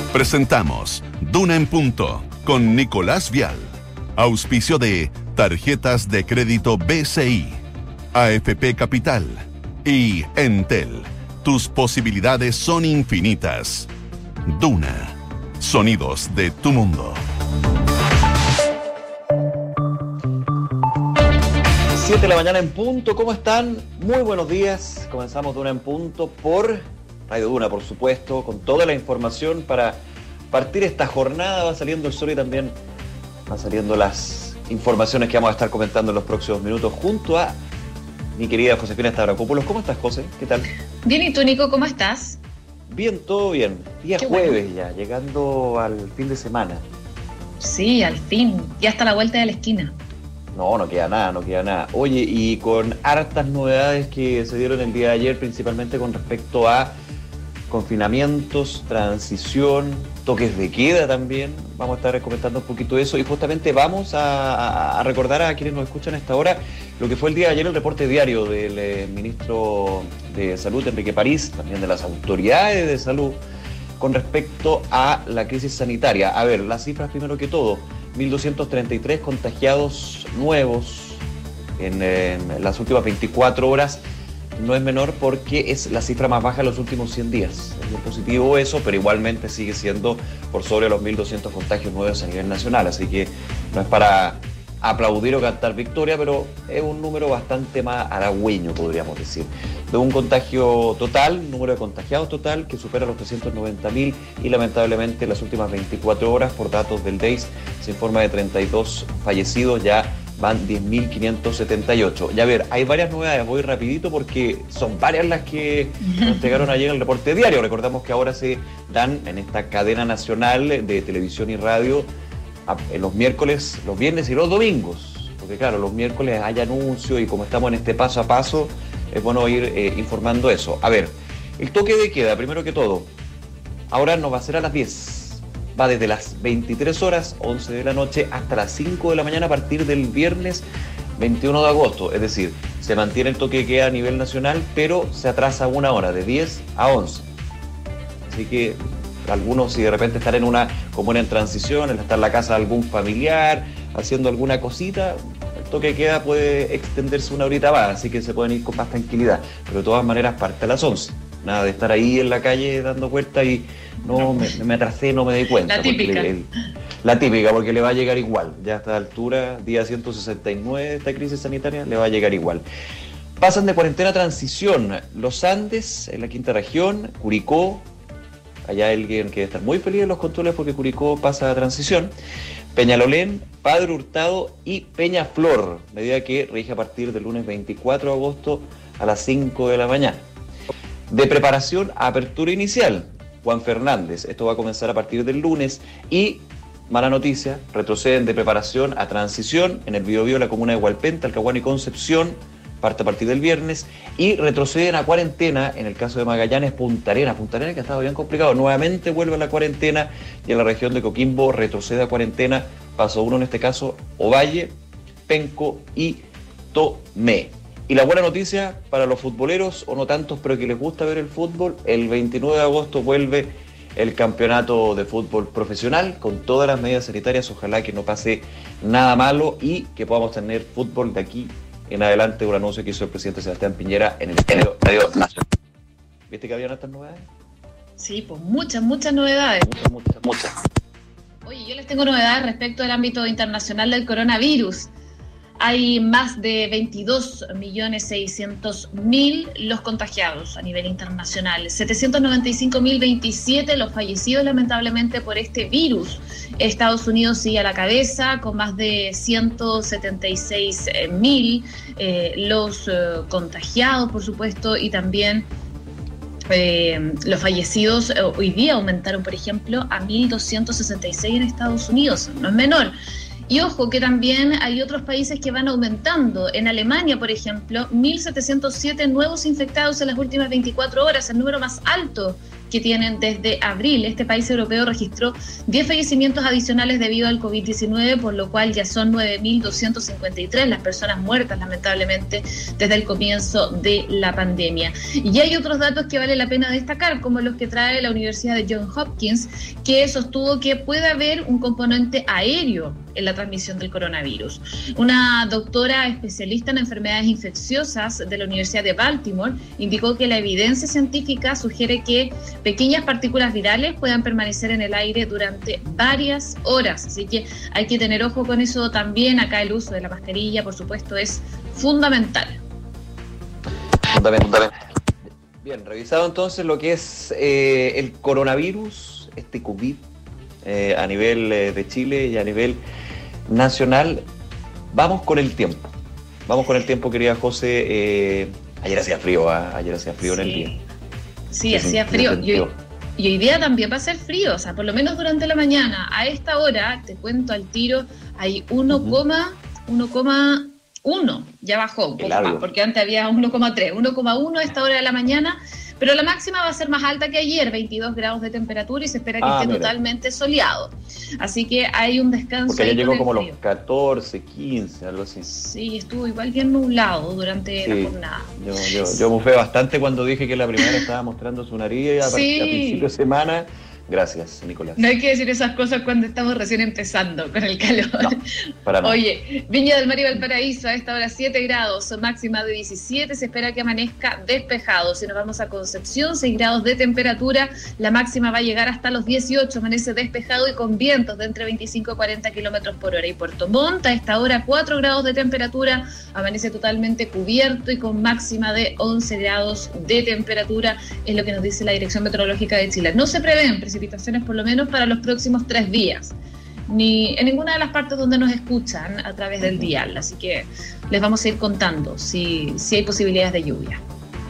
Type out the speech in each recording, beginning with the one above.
Presentamos Duna en Punto con Nicolás Vial. Auspicio de Tarjetas de Crédito BCI, AFP Capital y Entel. Tus posibilidades son infinitas. Duna. Sonidos de tu mundo. 7 de la mañana en punto. ¿Cómo están? Muy buenos días. Comenzamos Duna en Punto por Radio Duna, por supuesto, con toda la información para partir esta jornada. Va saliendo el sol y también van saliendo las informaciones que vamos a estar comentando en los próximos minutos junto a mi querida Josefina Stavrakopoulos. ¿Cómo estás, José? ¿Qué tal? Bien, ¿y tú, Nico? ¿Cómo estás? Bien, todo bien. Día Qué jueves bueno. ya, llegando al fin de semana. Sí, al fin. Ya está a la vuelta de la esquina. No queda nada. Oye, y con hartas novedades que se dieron el día de ayer, principalmente con respecto a confinamientos, transición, toques de queda también. Vamos a estar comentando un poquito de eso y justamente vamos a recordar a quienes nos escuchan a esta hora lo que fue el día de ayer el reporte diario del ministro de Salud, Enrique París, también de las autoridades de salud, con respecto a la crisis sanitaria. A ver, las cifras primero que todo. 1.233 contagiados nuevos en las últimas 24 horas. No es menor porque es la cifra más baja de los últimos 100 días. Es muy positivo eso, pero igualmente sigue siendo por sobre los 1.200 contagios nuevos a nivel nacional. Así que no es para aplaudir o cantar victoria, pero es un número bastante más halagüeño, podríamos decir. De un contagio total, número de contagiados total, que supera los 390.000 y lamentablemente en las últimas 24 horas, por datos del DEIS, se informa de 32 fallecidos, ya van 10.578. Y a ver, hay varias novedades, voy rapidito porque son varias las que nos entregaron ayer en el reporte diario. Recordamos que ahora se dan en esta cadena nacional de televisión y radio los miércoles, los viernes y los domingos, porque claro, los miércoles hay anuncios y como estamos en este paso a paso, es bueno ir informando eso. A ver, el toque de queda, primero que todo, ahora no va a ser a las 10, va desde las 23 horas, 11 de la noche, hasta las 5 de la mañana a partir del viernes 21 de agosto, es decir, se mantiene el toque de queda a nivel nacional, pero se atrasa una hora, de 10 a 11. Así que algunos, si de repente están como en transición, en estar en la casa de algún familiar, haciendo alguna cosita, el toque de queda puede extenderse una horita más, así que se pueden ir con más tranquilidad. Pero de todas maneras parte a las 11. Nada de estar ahí en la calle dando vueltas y me atrasé, no me di cuenta. La típica. La típica, porque le va a llegar igual. Ya a esta altura, día 169 de esta crisis sanitaria, le va a llegar igual. Pasan de cuarentena a transición los Andes, en la quinta región, Curicó. Allá alguien que debe estar muy feliz en los controles porque Curicó pasa a transición. Peñalolén, Padre Hurtado y Peñaflor, medida que rige a partir del lunes 24 de agosto a las 5 de la mañana. De preparación a apertura inicial, Juan Fernández. Esto va a comenzar a partir del lunes y, mala noticia, retroceden de preparación a transición en el Biobío, la comuna de Hualpén, Talcahuano y Concepción, parte a partir del viernes, y retroceden a cuarentena, en el caso de Magallanes, Punta Arenas que ha estado bien complicado, nuevamente vuelve a la cuarentena, y en la región de Coquimbo retrocede a cuarentena, paso uno en este caso, Ovalle, Penco y Tomé. Y la buena noticia para los futboleros, o no tantos, pero que les gusta ver el fútbol, el 29 de agosto vuelve el campeonato de fútbol profesional, con todas las medidas sanitarias, ojalá que no pase nada malo, y que podamos tener fútbol de aquí en adelante, un anuncio que hizo el presidente Sebastián Piñera en el Estadio Nacional. ¿Viste que habían estas novedades? Sí, pues muchas novedades. Muchas. Oye, yo les tengo novedades respecto al ámbito internacional del coronavirus. Hay más de 22.600.000 los contagiados a nivel internacional, 795.027 los fallecidos lamentablemente por este virus. Estados Unidos sigue a la cabeza con más de 176.000 los contagiados, por supuesto, y también los fallecidos hoy día aumentaron, por ejemplo, a 1.266 en Estados Unidos, no es menor. Y ojo que también hay otros países que van aumentando. En Alemania, por ejemplo, 1.707 nuevos infectados en las últimas 24 horas, el número más alto que tienen desde abril. Este país europeo registró 10 fallecimientos adicionales debido al COVID-19, por lo cual ya son 9.253 las personas muertas, lamentablemente, desde el comienzo de la pandemia. Y hay otros datos que vale la pena destacar, como los que trae la Universidad de Johns Hopkins, que sostuvo que puede haber un componente aéreo en la transmisión del coronavirus. Una doctora especialista en enfermedades infecciosas de la Universidad de Baltimore indicó que la evidencia científica sugiere que pequeñas partículas virales puedan permanecer en el aire durante varias horas. Así que hay que tener ojo con eso también. Acá el uso de la mascarilla, por supuesto, es fundamental. Fundamental. Bien, revisado entonces lo que es el coronavirus, este COVID, a nivel de Chile y a nivel nacional. Vamos con el tiempo, querida José. Ayer hacía frío, sí. En el día. Sí, hacía frío. Y hoy día también va a ser frío, o sea, por lo menos durante la mañana. A esta hora, te cuento al tiro, hay 1,1, ya bajó un poco más, porque antes había 1,3, 1,1 a esta hora de la mañana. Pero la máxima va a ser más alta que ayer, 22 grados de temperatura, y se espera que esté totalmente soleado. Así que hay un descanso. Porque ayer llegó como los 14, 15, algo así. Sí, estuvo igual bien nublado durante la jornada. Yo mufé bastante cuando dije que la primera estaba mostrando su nariz a principio de semana. Gracias, Nicolás. No hay que decir esas cosas cuando estamos recién empezando con el calor. No, para nada. Oye, Viña del Mar y Valparaíso, a esta hora 7 grados, máxima de 17, se espera que amanezca despejado. Si nos vamos a Concepción, 6 grados de temperatura, la máxima va a llegar hasta los 18, amanece despejado y con vientos de entre 25 y 40 kilómetros por hora. Y Puerto Montt, a esta hora 4 grados de temperatura, amanece totalmente cubierto y con máxima de 11 grados de temperatura, es lo que nos dice la Dirección Meteorológica de Chile. No se prevén precipitaciones por lo menos para los próximos 3 días, ni en ninguna de las partes donde nos escuchan a través del dial, así que les vamos a ir contando si hay posibilidades de lluvia.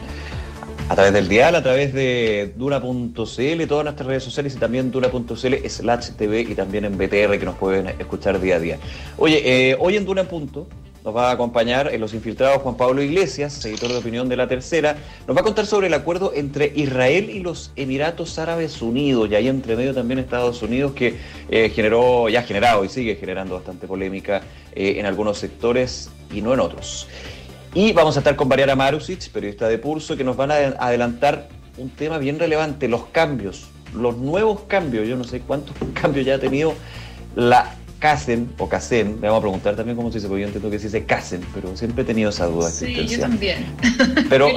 A través del dial, a través de Duna.cl, todas nuestras redes sociales y también Duna.cl/TV y también en BTR, que nos pueden escuchar día a día. Oye, hoy en Duna en Punto nos va a acompañar en Los Infiltrados Juan Pablo Iglesias, editor de opinión de La Tercera. Nos va a contar sobre el acuerdo entre Israel y los Emiratos Árabes Unidos, y ahí entre medio también Estados Unidos, que ha generado y sigue generando bastante polémica en algunos sectores y no en otros. Y vamos a estar con Mariana Marusic, periodista de Pulso, que nos van a adelantar un tema bien relevante: los nuevos cambios. Yo no sé cuántos cambios ya ha tenido la CASEN, o CASEN, me vamos a preguntar también cómo se dice, porque yo entiendo que se dice CASEN, pero siempre he tenido esa duda. Sí, yo también. Pero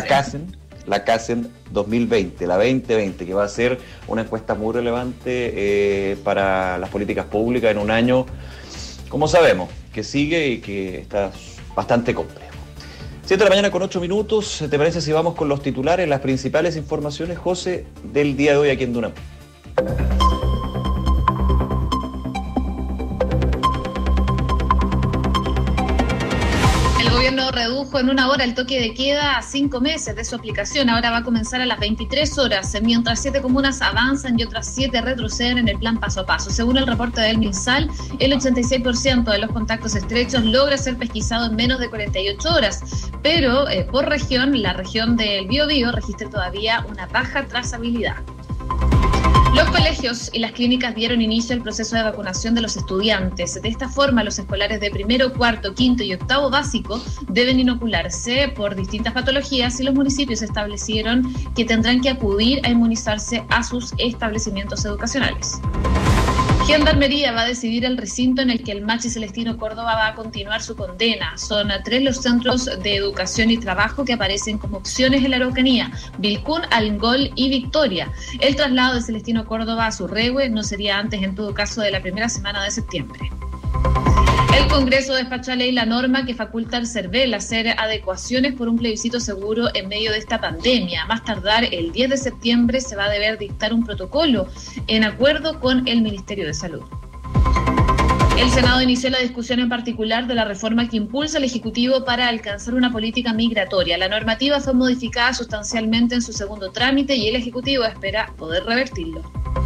la CASEN 2020, la 2020, que va a ser una encuesta muy relevante para las políticas públicas en un año, como sabemos, que sigue y que está bastante complejo. 7 de la mañana con 8 minutos, ¿te parece si vamos con los titulares, las principales informaciones, José, del día de hoy aquí en Duna? El gobierno redujo en 1 hora el toque de queda a 5 meses de su aplicación. Ahora va a comenzar a las 23 horas, mientras 7 comunas avanzan y otras 7 retroceden en el plan paso a paso. Según el reporte del MinSal, el 86% de los contactos estrechos logra ser pesquisado en menos de 48 horas, pero por región, la región del Biobío registra todavía una baja trazabilidad. Los colegios y las clínicas dieron inicio al proceso de vacunación de los estudiantes. De esta forma, los escolares de primero, cuarto, quinto y octavo básico deben inocularse por distintas patologías, y los municipios establecieron que tendrán que acudir a inmunizarse a sus establecimientos educacionales. Gendarmería va a decidir el recinto en el que el Machi Celestino Córdoba va a continuar su condena. Son 3 los centros de educación y trabajo que aparecen como opciones en la Araucanía: Vilcún, Algol y Victoria. El traslado de Celestino Córdoba a Surrehue no sería antes, en todo caso, de la primera semana de septiembre. El Congreso despachó a ley la norma que faculta al CERVEL a hacer adecuaciones por un plebiscito seguro en medio de esta pandemia. A más tardar el 10 de septiembre se va a deber dictar un protocolo en acuerdo con el Ministerio de Salud. El Senado inició la discusión en particular de la reforma que impulsa el Ejecutivo para alcanzar una política migratoria. La normativa fue modificada sustancialmente en su segundo trámite y el Ejecutivo espera poder revertirlo.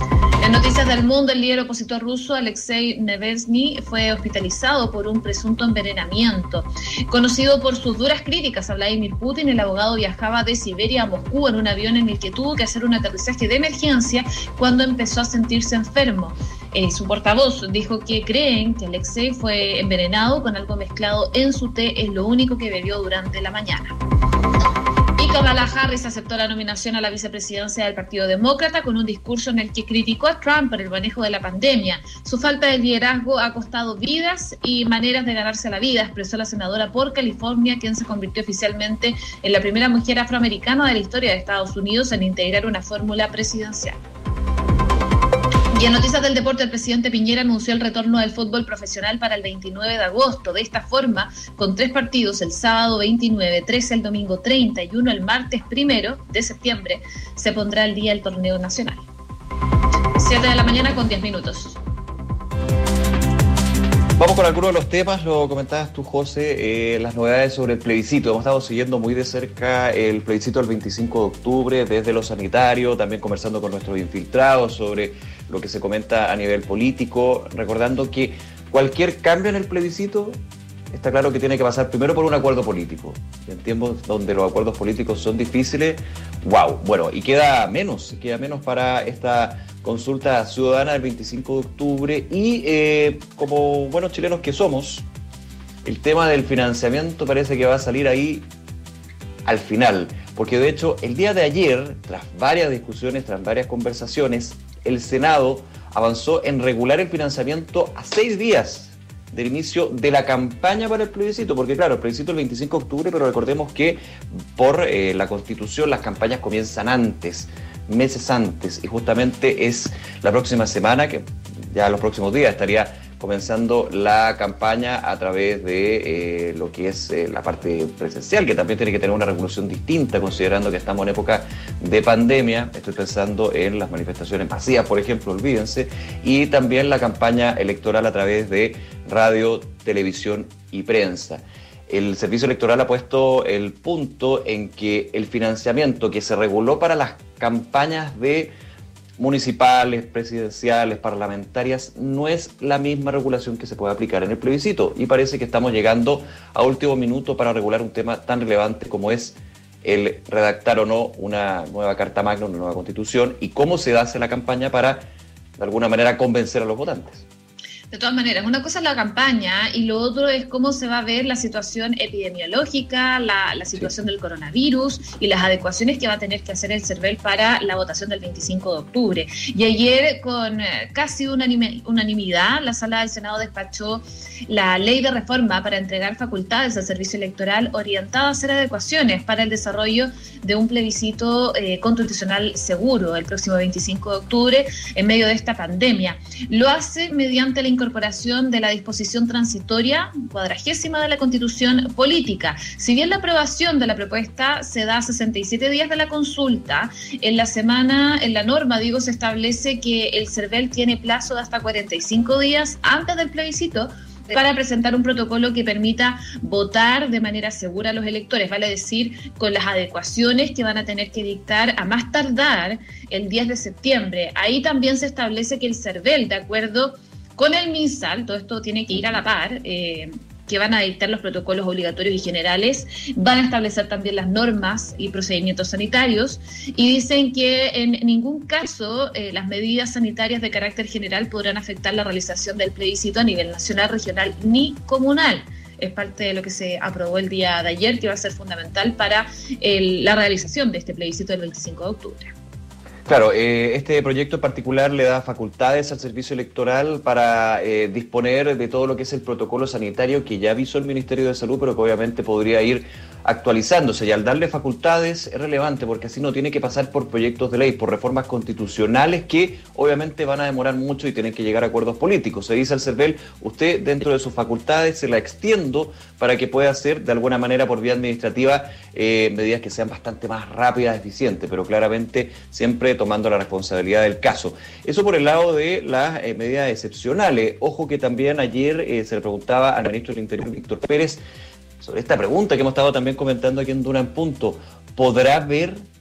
En noticias del mundo, el líder opositor ruso Alexei Navalny fue hospitalizado por un presunto envenenamiento. Conocido por sus duras críticas a Vladimir Putin, el abogado viajaba de Siberia a Moscú en un avión en el que tuvo que hacer un aterrizaje de emergencia cuando empezó a sentirse enfermo. Su portavoz dijo que creen que Alexei fue envenenado con algo mezclado en su té, es lo único que bebió durante la mañana. Y Kamala Harris aceptó la nominación a la vicepresidencia del Partido Demócrata con un discurso en el que criticó a Trump por el manejo de la pandemia. Su falta de liderazgo ha costado vidas y maneras de ganarse la vida, expresó la senadora por California, quien se convirtió oficialmente en la primera mujer afroamericana de la historia de Estados Unidos en integrar una fórmula presidencial. Y en noticias del deporte, el presidente Piñera anunció el retorno del fútbol profesional para el 29 de agosto. De esta forma, con 3 partidos el sábado 29, 13 el domingo 30 y 1 el martes 1 de septiembre, se pondrá al día el torneo nacional. 7 de la mañana con 10 minutos. Vamos con algunos de los temas, lo comentabas tú, José, las novedades sobre el plebiscito. Hemos estado siguiendo muy de cerca el plebiscito del 25 de octubre desde lo sanitario, también conversando con nuestros infiltrados sobre lo que se comenta a nivel político, recordando que cualquier cambio en el plebiscito está claro que tiene que pasar primero por un acuerdo político. En tiempos donde los acuerdos políticos son difíciles, wow. Bueno, y queda menos para esta consulta ciudadana del 25 de octubre y como buenos chilenos que somos, el tema del financiamiento parece que va a salir ahí al final, porque de hecho el día de ayer, tras varias discusiones, tras varias conversaciones, el Senado avanzó en regular el financiamiento a 6 días del inicio de la campaña para el plebiscito, porque claro, el plebiscito es el 25 de octubre, pero recordemos que por la Constitución las campañas comienzan antes, meses antes, y justamente es la próxima semana, que ya los próximos días estaría comenzando la campaña a través de lo que es la parte presencial, que también tiene que tener una regulación distinta, considerando que estamos en época de pandemia. Estoy pensando en las manifestaciones masivas, por ejemplo, olvídense, y también la campaña electoral a través de radio, televisión y prensa. El Servicio Electoral ha puesto el punto en que el financiamiento que se reguló para las campañas de municipales, presidenciales, parlamentarias, no es la misma regulación que se puede aplicar en el plebiscito, y parece que estamos llegando a último minuto para regular un tema tan relevante como es el redactar o no una nueva Carta Magna, una nueva Constitución, y cómo se hace la campaña para, de alguna manera, convencer a los votantes. De todas maneras, una cosa es la campaña y lo otro es cómo se va a ver la situación epidemiológica, la situación del coronavirus y las adecuaciones que va a tener que hacer el CERVEL para la votación del 25 de octubre. Y ayer, con casi unanimidad, la Sala del Senado despachó la ley de reforma para entregar facultades al Servicio Electoral orientada a hacer adecuaciones para el desarrollo de un plebiscito constitucional seguro el próximo 25 de octubre en medio de esta pandemia. Lo hace mediante la incorporación de la disposición transitoria 40ª de la Constitución Política. Si bien la aprobación de la propuesta se da a 67 días de la consulta, en la norma, se establece que el CERVEL tiene plazo de hasta 45 días antes del plebiscito para presentar un protocolo que permita votar de manera segura a los electores, vale decir, con las adecuaciones que van a tener que dictar a más tardar el 10 de septiembre. Ahí también se establece que el CERVEL, de acuerdo con el MinSal, todo esto tiene que ir a la par, que van a dictar los protocolos obligatorios y generales, van a establecer también las normas y procedimientos sanitarios, y dicen que en ningún caso las medidas sanitarias de carácter general podrán afectar la realización del plebiscito a nivel nacional, regional ni comunal. Es parte de lo que se aprobó el día de ayer, que va a ser fundamental para la realización de este plebiscito del 25 de octubre. Claro, este proyecto en particular le da facultades al Servicio Electoral para disponer de todo lo que es el protocolo sanitario que ya avisó el Ministerio de Salud, pero que obviamente podría ir actualizándose. Y al darle facultades es relevante porque así no tiene que pasar por proyectos de ley, por reformas constitucionales que obviamente van a demorar mucho y tienen que llegar a acuerdos políticos. Se dice al CERVEL, usted dentro de sus facultades se la extiendo para que pueda hacer de alguna manera por vía administrativa medidas que sean bastante más rápidas, eficientes, pero claramente siempre tomando la responsabilidad del caso. Eso por el lado de las medidas excepcionales. Ojo que también ayer se le preguntaba al ministro del Interior, Víctor Pérez, sobre esta pregunta que hemos estado también comentando aquí en Duna en Punto. ¿Podrá ver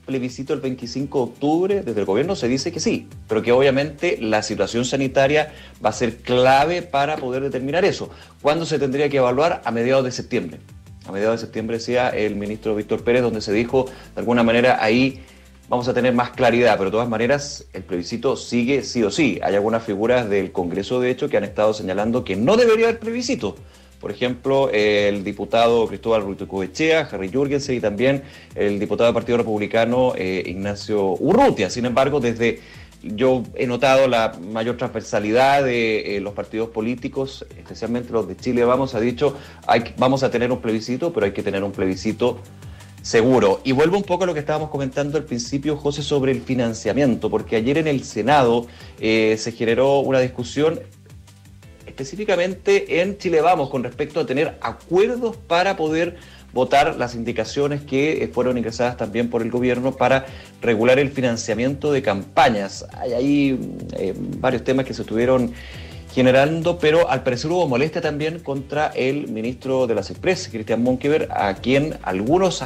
plebiscito el 25 de octubre, desde el gobierno se dice que sí, pero que obviamente la situación sanitaria va a ser clave para poder determinar eso. ¿Cuándo se tendría que evaluar? A mediados de septiembre. A mediados de septiembre decía el ministro Víctor Pérez, donde se dijo, de alguna manera, ahí vamos a tener más claridad, pero de todas maneras el plebiscito sigue sí o sí. Hay algunas figuras del Congreso, de hecho, que han estado señalando que no debería haber plebiscito. Por ejemplo, el diputado Cristóbal Urrutia, Harry Jürgensen, y también el diputado del Partido Republicano, Ignacio Urrutia. Sin embargo, yo he notado la mayor transversalidad de los partidos políticos, especialmente los de Chile Vamos, ha dicho, vamos a tener un plebiscito, pero hay que tener un plebiscito seguro. Y vuelvo un poco a lo que estábamos comentando al principio, José, sobre el financiamiento, porque ayer en el Senado se generó una discusión específicamente en Chile Vamos con respecto a tener acuerdos para poder votar las indicaciones que fueron ingresadas también por el gobierno para regular el financiamiento de campañas. Hay ahí varios temas que se estuvieron generando, pero al parecer hubo molestia también contra el ministro de las Express, Cristian Monkeberg, a quien algunos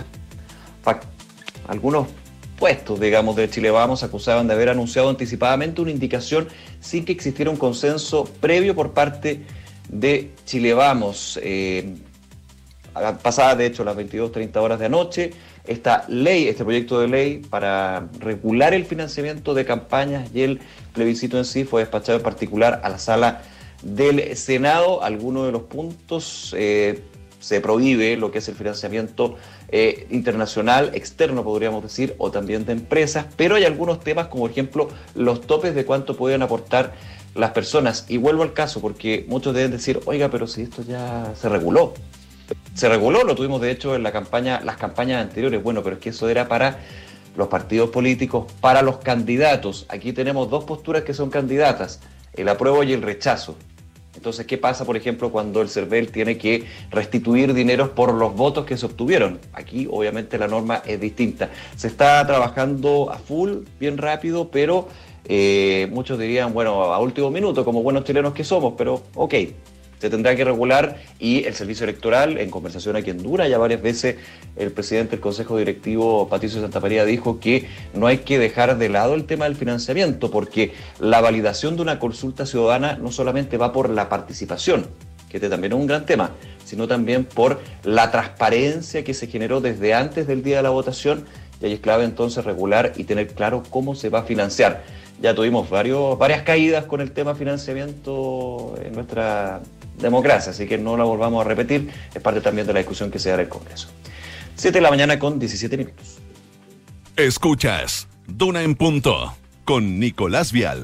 puestos, digamos, de Chile Vamos acusaban de haber anunciado anticipadamente una indicación sin que existiera un consenso previo por parte de Chile Vamos. Pasadas, de hecho, las 22:30 horas de anoche, este proyecto de ley para regular el financiamiento de campañas y el plebiscito en sí fue despachado en particular a la sala del Senado. Algunos de los puntos se prohíbe lo que es el financiamiento internacional, externo podríamos decir, o también de empresas, pero hay algunos temas como por ejemplo los topes de cuánto pueden aportar las personas. Y vuelvo al caso porque muchos deben decir, oiga, pero si esto ya se reguló. Se reguló, lo tuvimos de hecho en las campañas anteriores. Bueno, pero es que eso era para los partidos políticos, para los candidatos. Aquí tenemos dos posturas que son candidatas, el apruebo y el rechazo. Entonces, ¿qué pasa, por ejemplo, cuando el CERVEL tiene que restituir dineros por los votos que se obtuvieron? Aquí, obviamente, la norma es distinta. Se está trabajando a full, bien rápido, pero muchos dirían, bueno, a último minuto, como buenos chilenos que somos, pero ok, se tendrá que regular. Y el Servicio Electoral, en conversación aquí en Duna, ya varias veces el presidente del Consejo Directivo, Patricio Santamaría, dijo que no hay que dejar de lado el tema del financiamiento, porque la validación de una consulta ciudadana no solamente va por la participación, que este también es un gran tema, sino también por la transparencia que se generó desde antes del día de la votación, y ahí es clave entonces regular y tener claro cómo se va a financiar. Ya tuvimos varias caídas con el tema financiamiento en nuestra democracia, así que no la volvamos a repetir, es parte también de la discusión que se da en el Congreso. 7 de la mañana con 17 minutos. Escuchas Duna en Punto con Nicolás Vial.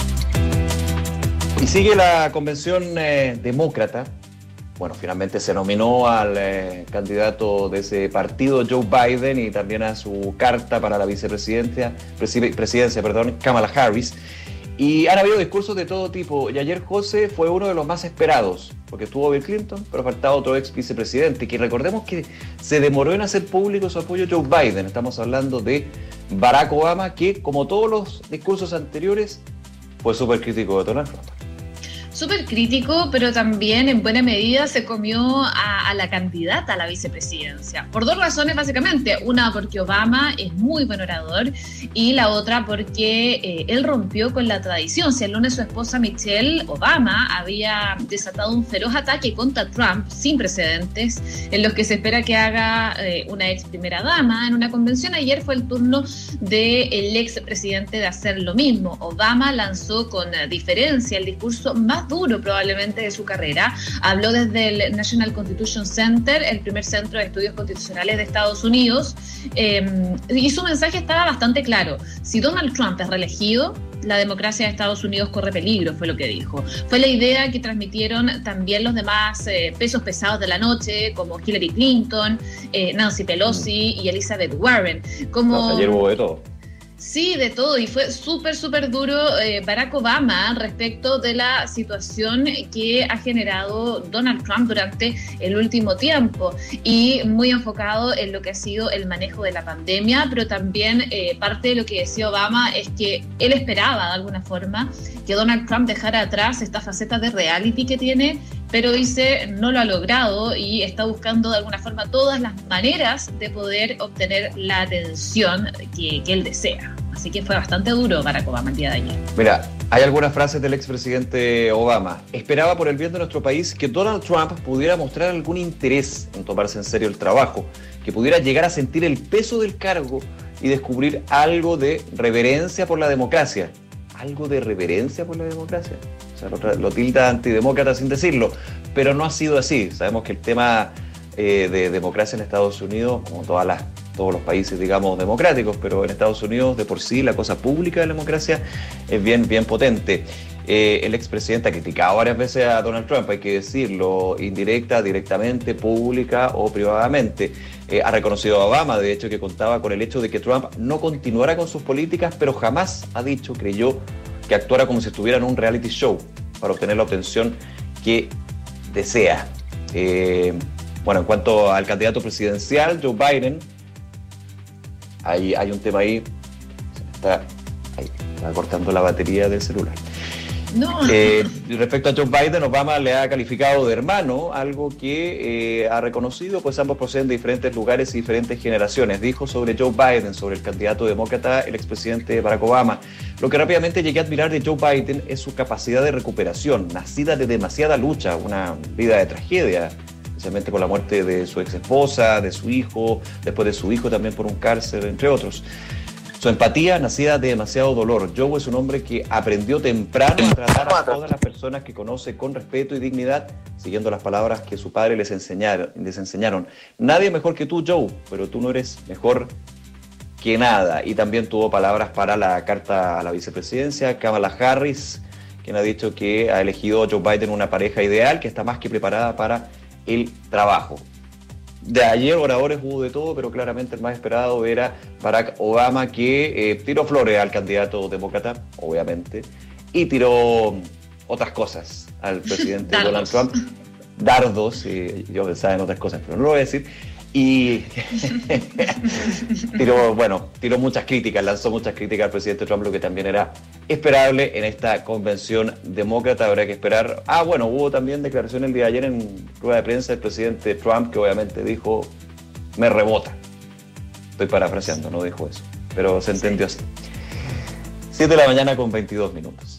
Y sigue la convención demócrata. Bueno, finalmente se nominó al candidato de ese partido, Joe Biden, y también a su carta para la presidencia, Kamala Harris. Y han habido discursos de todo tipo. Y ayer, José, fue uno de los más esperados, porque estuvo Bill Clinton, pero faltaba otro ex vicepresidente, que recordemos que se demoró en hacer público su apoyo a Joe Biden. Estamos hablando de Barack Obama, que, como todos los discursos anteriores, fue súper crítico de Donald Trump. Súper crítico, pero también en buena medida se comió a la candidata a la vicepresidencia. Por dos razones, básicamente. Una, porque Obama es muy buen orador, y la otra porque él rompió con la tradición. Si el lunes su esposa Michelle Obama había desatado un feroz ataque contra Trump sin precedentes, en los que se espera que haga una ex primera dama en una convención, ayer fue el turno del ex presidente de hacer lo mismo. Obama lanzó con diferencia el discurso más duro probablemente de su carrera. Habló desde el National Constitution Center, el primer centro de estudios constitucionales de Estados Unidos, y su mensaje estaba bastante claro. Si Donald Trump es reelegido, la democracia de Estados Unidos corre peligro, fue lo que dijo. Fue la idea que transmitieron también los demás pesos pesados de la noche, como Hillary Clinton, Nancy Pelosi y Elizabeth Warren. Ayer hubo de todo. Sí, de todo, y fue súper duro Barack Obama respecto de la situación que ha generado Donald Trump durante el último tiempo, y muy enfocado en lo que ha sido el manejo de la pandemia, pero también parte de lo que decía Obama es que él esperaba de alguna forma que Donald Trump dejara atrás esta faceta de reality que tiene, pero dice no lo ha logrado y está buscando de alguna forma todas las maneras de poder obtener la atención que él desea. Así que fue bastante duro Barack Obama el día de ayer. Mira, hay algunas frases del expresidente Obama. Esperaba por el bien de nuestro país que Donald Trump pudiera mostrar algún interés en tomarse en serio el trabajo, que pudiera llegar a sentir el peso del cargo y descubrir algo de reverencia por la democracia. ¿Algo de reverencia por la democracia? O sea, lo tilda antidemócrata sin decirlo, pero no ha sido así. Sabemos que el tema de democracia en Estados Unidos, como todos los países, digamos, democráticos, pero en Estados Unidos, de por sí, la cosa pública de la democracia es bien potente. El expresidente ha criticado varias veces a Donald Trump, hay que decirlo, indirecta, directamente, pública o privadamente. Ha reconocido a Obama, de hecho, que contaba con el hecho de que Trump no continuara con sus políticas, pero jamás creyó que actuara como si estuviera en un reality show para obtener la obtención que desea. Bueno, en cuanto al candidato presidencial, Joe Biden, hay un tema ahí, está cortando la batería del celular. No. Respecto a Joe Biden, Obama le ha calificado de hermano, algo que ha reconocido, pues ambos proceden de diferentes lugares y diferentes generaciones. Dijo sobre Joe Biden, sobre el candidato demócrata, el expresidente Barack Obama: lo que rápidamente llegué a admirar de Joe Biden es su capacidad de recuperación, nacida de demasiada lucha, una vida de tragedia, especialmente con la muerte de su ex esposa, de su hijo, después de su hijo también por un cáncer, entre otros. Su empatía, nacida de demasiado dolor. Joe es un hombre que aprendió temprano a tratar a todas las personas que conoce con respeto y dignidad, siguiendo las palabras que su padre les enseñaron. Nadie mejor que tú, Joe, pero tú no eres mejor que nada. Y también tuvo palabras para la carta a la vicepresidencia, Kamala Harris, quien ha dicho que ha elegido a Joe Biden una pareja ideal, que está más que preparada para el trabajo. De ayer, oradores hubo de todo, pero claramente el más esperado era Barack Obama, que tiró flores al candidato demócrata, obviamente, y tiró otras cosas al presidente Donald Trump. Dardos, y yo pensaba en otras cosas, pero no lo voy a decir. Y tiró muchas críticas, lanzó muchas críticas al presidente Trump, lo que también era esperable en esta convención demócrata. Habrá que esperar. Hubo también declaración el día de ayer en rueda de prensa del presidente Trump, que obviamente dijo: me rebota. Estoy parafraseando, no dijo eso, pero se entendió así. 7 de la mañana con 22 minutos.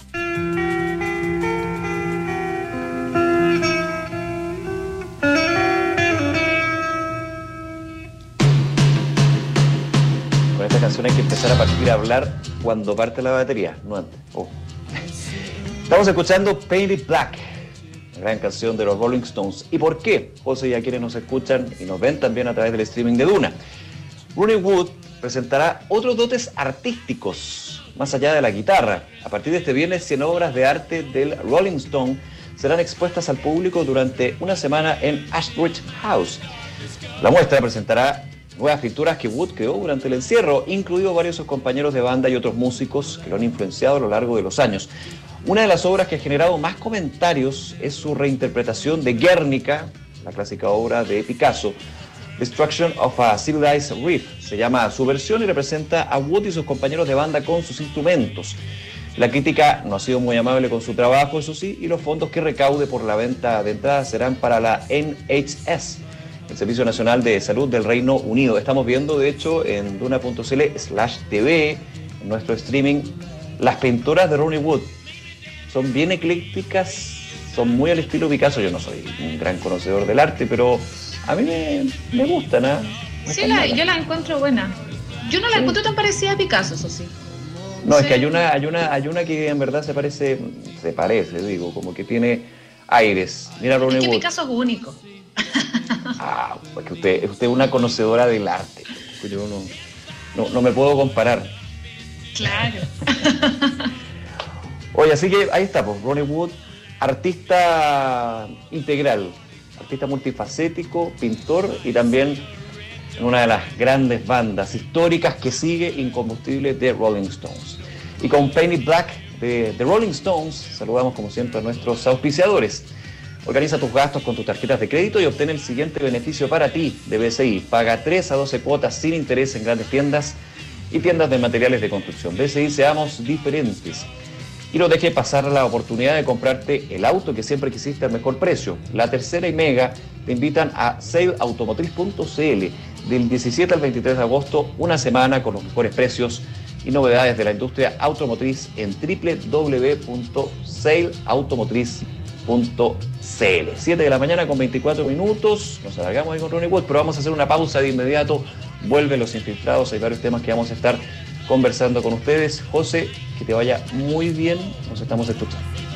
Canción hay que empezar a partir a hablar cuando parte la batería, no antes. Estamos escuchando Painted Black, la gran canción de los Rolling Stones. ¿Y por qué? José y a quienes nos escuchan y nos ven también a través del streaming de Duna. Ronnie Wood presentará otros dotes artísticos más allá de la guitarra. A partir de este viernes, 100 obras de arte del Rolling Stone serán expuestas al público durante una semana en Ashbridge House. La muestra presentará nuevas pinturas que Wood creó durante el encierro, incluidos varios de sus compañeros de banda y otros músicos que lo han influenciado a lo largo de los años. Una de las obras que ha generado más comentarios es su reinterpretación de Guernica, la clásica obra de Picasso, Destruction of a Civilized Reef. Se llama su versión y representa a Wood y sus compañeros de banda con sus instrumentos. La crítica no ha sido muy amable con su trabajo, eso sí, y los fondos que recaude por la venta de entradas serán para la NHS, el Servicio Nacional de Salud del Reino Unido. Estamos viendo, de hecho, en duna.cl/tv, en nuestro streaming, las pinturas de Ronnie Wood. Son bien eclécticas, son muy al estilo Picasso. Yo no soy un gran conocedor del arte, pero a mí me gustan, ¿eh? Sí, yo la encuentro buena. Yo no la encuentro tan parecida a Picasso, eso sí. No, es que hay una que en verdad se parece, como que tiene aires. Mira Ronnie Wood. Picasso es único. Porque usted es una conocedora del arte. Yo no me puedo comparar. Claro. Oye, así que ahí está, pues, Ronnie Wood, artista integral, artista multifacético, pintor y también en una de las grandes bandas históricas que sigue incombustible de Rolling Stones. Y con Painted Black de Rolling Stones saludamos como siempre a nuestros auspiciadores. Organiza tus gastos con tus tarjetas de crédito y obtén el siguiente beneficio para ti de BCI. Paga 3 a 12 cuotas sin interés en grandes tiendas y tiendas de materiales de construcción. BCI, seamos diferentes. y no dejes pasar la oportunidad de comprarte el auto que siempre quisiste al mejor precio. La Tercera y Mega te invitan a saleautomotriz.cl del 17 al 23 de agosto, una semana con los mejores precios y novedades de la industria automotriz en www.saleautomotriz.cl. 7 de la mañana con 24 minutos, nos alargamos ahí con Ronnie Wood, pero vamos a hacer una pausa de inmediato. Vuelven los infiltrados, hay varios temas que vamos a estar conversando con ustedes. José, que te vaya muy bien, nos estamos escuchando.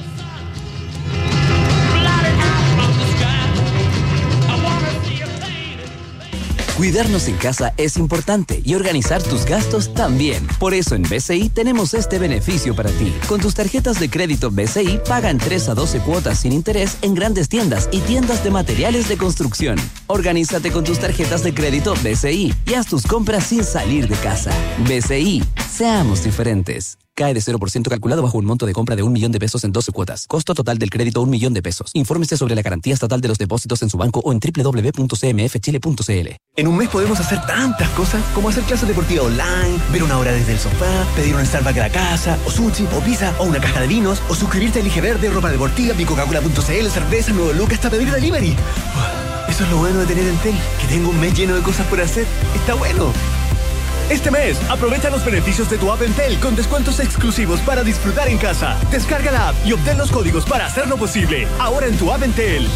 Cuidarnos en casa es importante y organizar tus gastos también. Por eso en BCI tenemos este beneficio para ti. Con tus tarjetas de crédito BCI paga en 3 a 12 cuotas sin interés en grandes tiendas y tiendas de materiales de construcción. Organízate con tus tarjetas de crédito BCI y haz tus compras sin salir de casa. BCI, seamos diferentes. Cae de 0% calculado bajo un monto de compra de 1 millón de pesos en 12 cuotas. Costo total del crédito 1 millón de pesos. Infórmese sobre la garantía estatal de los depósitos en su banco o en www.cmfchile.cl. En un mes podemos hacer tantas cosas como hacer clases deportivas online, ver una hora desde el sofá, pedir un Starbucks a la casa, o sushi, o pizza, o una caja de vinos, o suscribirte a Elige Verde, ropa deportiva, Coca-Cola.cl, cerveza, nuevo look, hasta pedir delivery. Eso es lo bueno de tener Entel, que tengo un mes lleno de cosas por hacer. Está bueno. Este mes, aprovecha los beneficios de tu app Entel con descuentos exclusivos para disfrutar en casa. Descarga la app y obtén los códigos para hacerlo posible. Ahora en tu app Entel.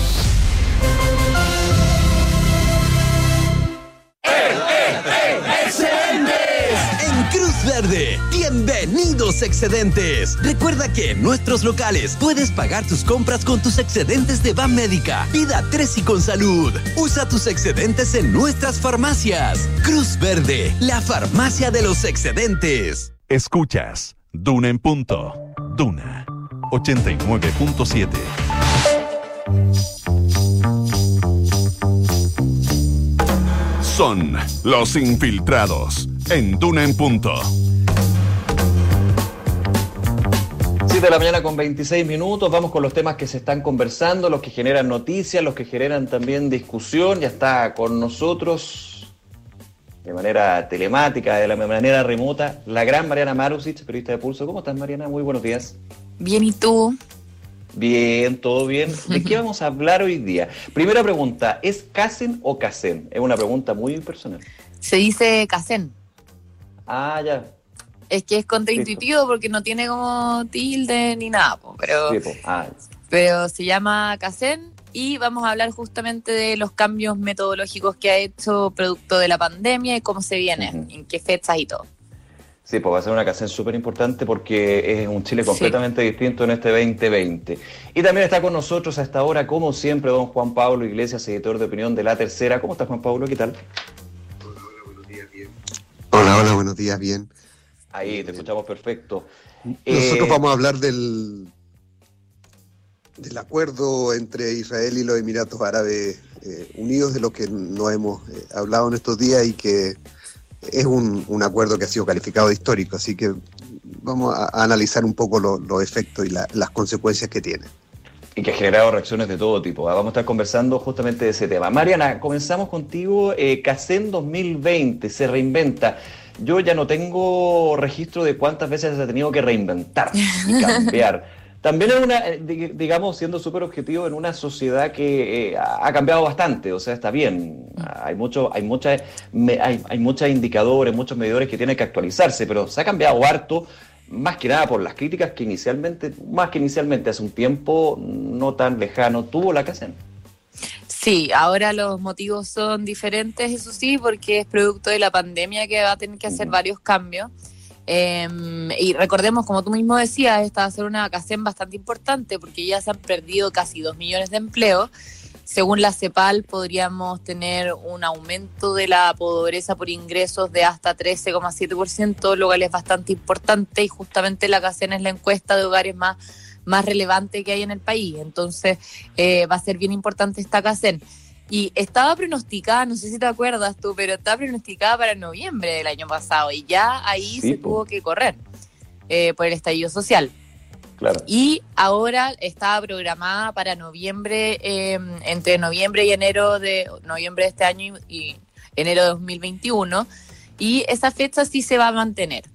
En Cruz Verde, bienvenidos excedentes. Recuerda que en nuestros locales puedes pagar tus compras con tus excedentes de Banmédica, Vida 3 y con Salud. Usa tus excedentes en nuestras farmacias. Cruz Verde, la farmacia de los excedentes. Escuchas Duna en punto. Duna 89.7. Son los infiltrados en Duna en punto. 7 de la mañana con 26 minutos, vamos con los temas que se están conversando, los que generan noticias, los que generan también discusión. Ya está con nosotros de manera telemática, de la manera remota, la gran Mariana Marusic, periodista de Pulso. ¿Cómo estás, Mariana? Muy buenos días. Bien, ¿y tú? Bien, todo bien. ¿De qué vamos a hablar hoy día? Primera pregunta, ¿es Casen o Casén? Es una pregunta muy personal. Se dice Casén. Ah, ya. Es que es contraintuitivo porque no tiene como tilde ni nada, pero, Sí, pero se llama Casén y vamos a hablar justamente de los cambios metodológicos que ha hecho producto de la pandemia y cómo se viene, en qué fechas y todo. Sí, pues va a ser una Casén súper importante porque es un Chile completamente distinto en este 2020. Y también está con nosotros a esta hora, como siempre, don Juan Pablo Iglesias, editor de opinión de La Tercera. ¿Cómo estás, Juan Pablo? ¿Qué tal? Hola, buenos días, bien. Hola, buenos días, bien. Ahí, te escuchamos perfecto. Nosotros vamos a hablar del acuerdo entre Israel y los Emiratos Árabes Unidos, de lo que no hemos hablado en estos días y que es un acuerdo que ha sido calificado de histórico, así que vamos a analizar un poco los efectos y las consecuencias que tiene. Y que ha generado reacciones de todo tipo. Vamos a estar conversando justamente de ese tema. Mariana, comenzamos contigo. Casén 2020 se reinventa. Yo ya no tengo registro de cuántas veces se ha tenido que reinventar y cambiar. También es una, digamos, siendo súper objetivo, en una sociedad que ha cambiado bastante, o sea, está bien. Hay muchos indicadores, muchos medidores que tienen que actualizarse, pero se ha cambiado harto, más que nada por las críticas que inicialmente hace un tiempo no tan lejano tuvo la Casén. Sí, ahora los motivos son diferentes, eso sí, porque es producto de la pandemia que va a tener que hacer varios cambios. Y recordemos, como tú mismo decías, esta va a ser una Casén bastante importante porque ya se han perdido casi 2 millones de empleos. Según la CEPAL, podríamos tener un aumento de la pobreza por ingresos de hasta 13,7%, lo cual es bastante importante, y justamente la Casén es la encuesta de hogares más relevante que hay en el país. Entonces va a ser bien importante esta Casén. Y estaba pronosticada, no sé si te acuerdas tú, pero estaba pronosticada para noviembre del año pasado y ya ahí se tuvo que correr por el estallido social. Claro. Y ahora estaba programada para noviembre, entre noviembre y noviembre de este año y enero de 2021, y esa fecha sí se va a mantener.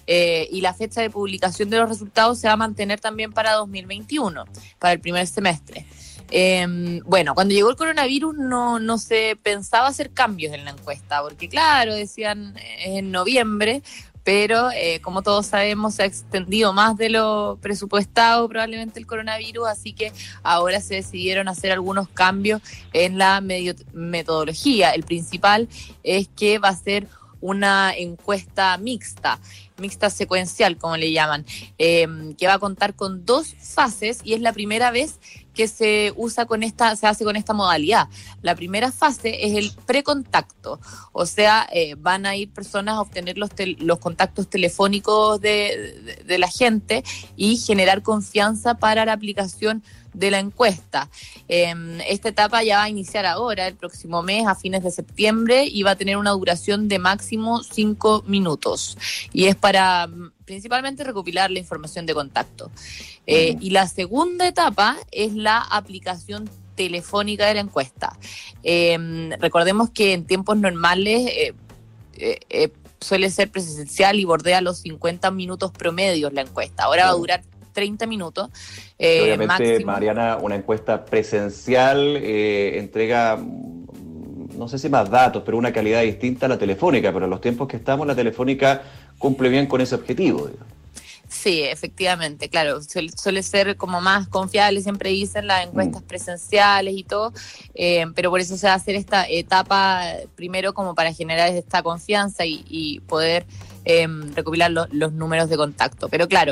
y la fecha de publicación de los resultados se va a mantener también para 2021, para el primer semestre. Bueno, cuando llegó el coronavirus no se pensaba hacer cambios en la encuesta, porque claro, decían en noviembre, pero como todos sabemos se ha extendido más de lo presupuestado probablemente el coronavirus, así que ahora se decidieron hacer algunos cambios en la metodología. El principal es que va a ser una encuesta mixta secuencial, como le llaman, que va a contar con 2 fases y es la primera vez que se hace con esta modalidad. La primera fase es el precontacto, o sea, van a ir personas a obtener los contactos telefónicos de la gente y generar confianza para la aplicación de la encuesta. Esta etapa ya va a iniciar ahora, el próximo mes, a fines de septiembre, y va a tener una duración de máximo 5 minutos. Y es para principalmente recopilar la información de contacto. Y la segunda etapa es la aplicación telefónica de la encuesta. Recordemos que en tiempos normales suele ser presencial y bordea los 50 minutos promedios la encuesta. Ahora va a durar 30 minutos. Obviamente, máximo. Mariana, una encuesta presencial entrega, no sé si más datos, pero una calidad distinta a la telefónica, pero en los tiempos que estamos, la telefónica cumple bien con ese objetivo, digamos. Sí, efectivamente, claro, suele ser como más confiable, siempre dicen las encuestas presenciales y todo, pero por eso se va a hacer esta etapa primero como para generar esta confianza y poder recopilar los números de contacto. Pero claro,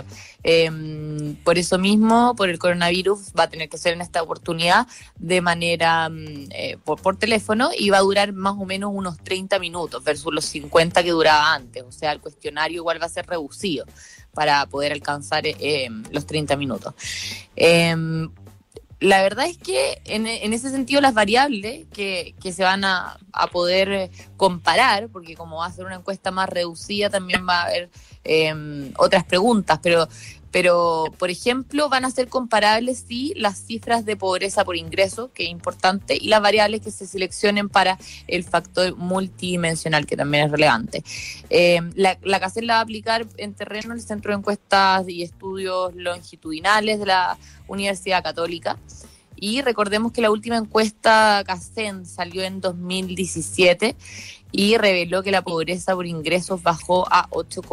por eso mismo, por el coronavirus, va a tener que ser en esta oportunidad de manera por teléfono y va a durar más o menos unos 30 minutos versus los 50 que duraba antes, o sea, el cuestionario igual va a ser reducido para poder alcanzar los 30 minutos. La verdad es que en ese sentido las variables que se van a poder comparar, porque como va a ser una encuesta más reducida también va a haber otras preguntas, pero por ejemplo van a ser comparables sí las cifras de pobreza por ingreso, que es importante, y las variables que se seleccionen para el factor multidimensional, que también es relevante. La CACEN la va a aplicar en terreno en el Centro de Encuestas y Estudios Longitudinales de la Universidad Católica. Y recordemos que la última encuesta CACEN salió en 2017 y reveló que la pobreza por ingresos bajó a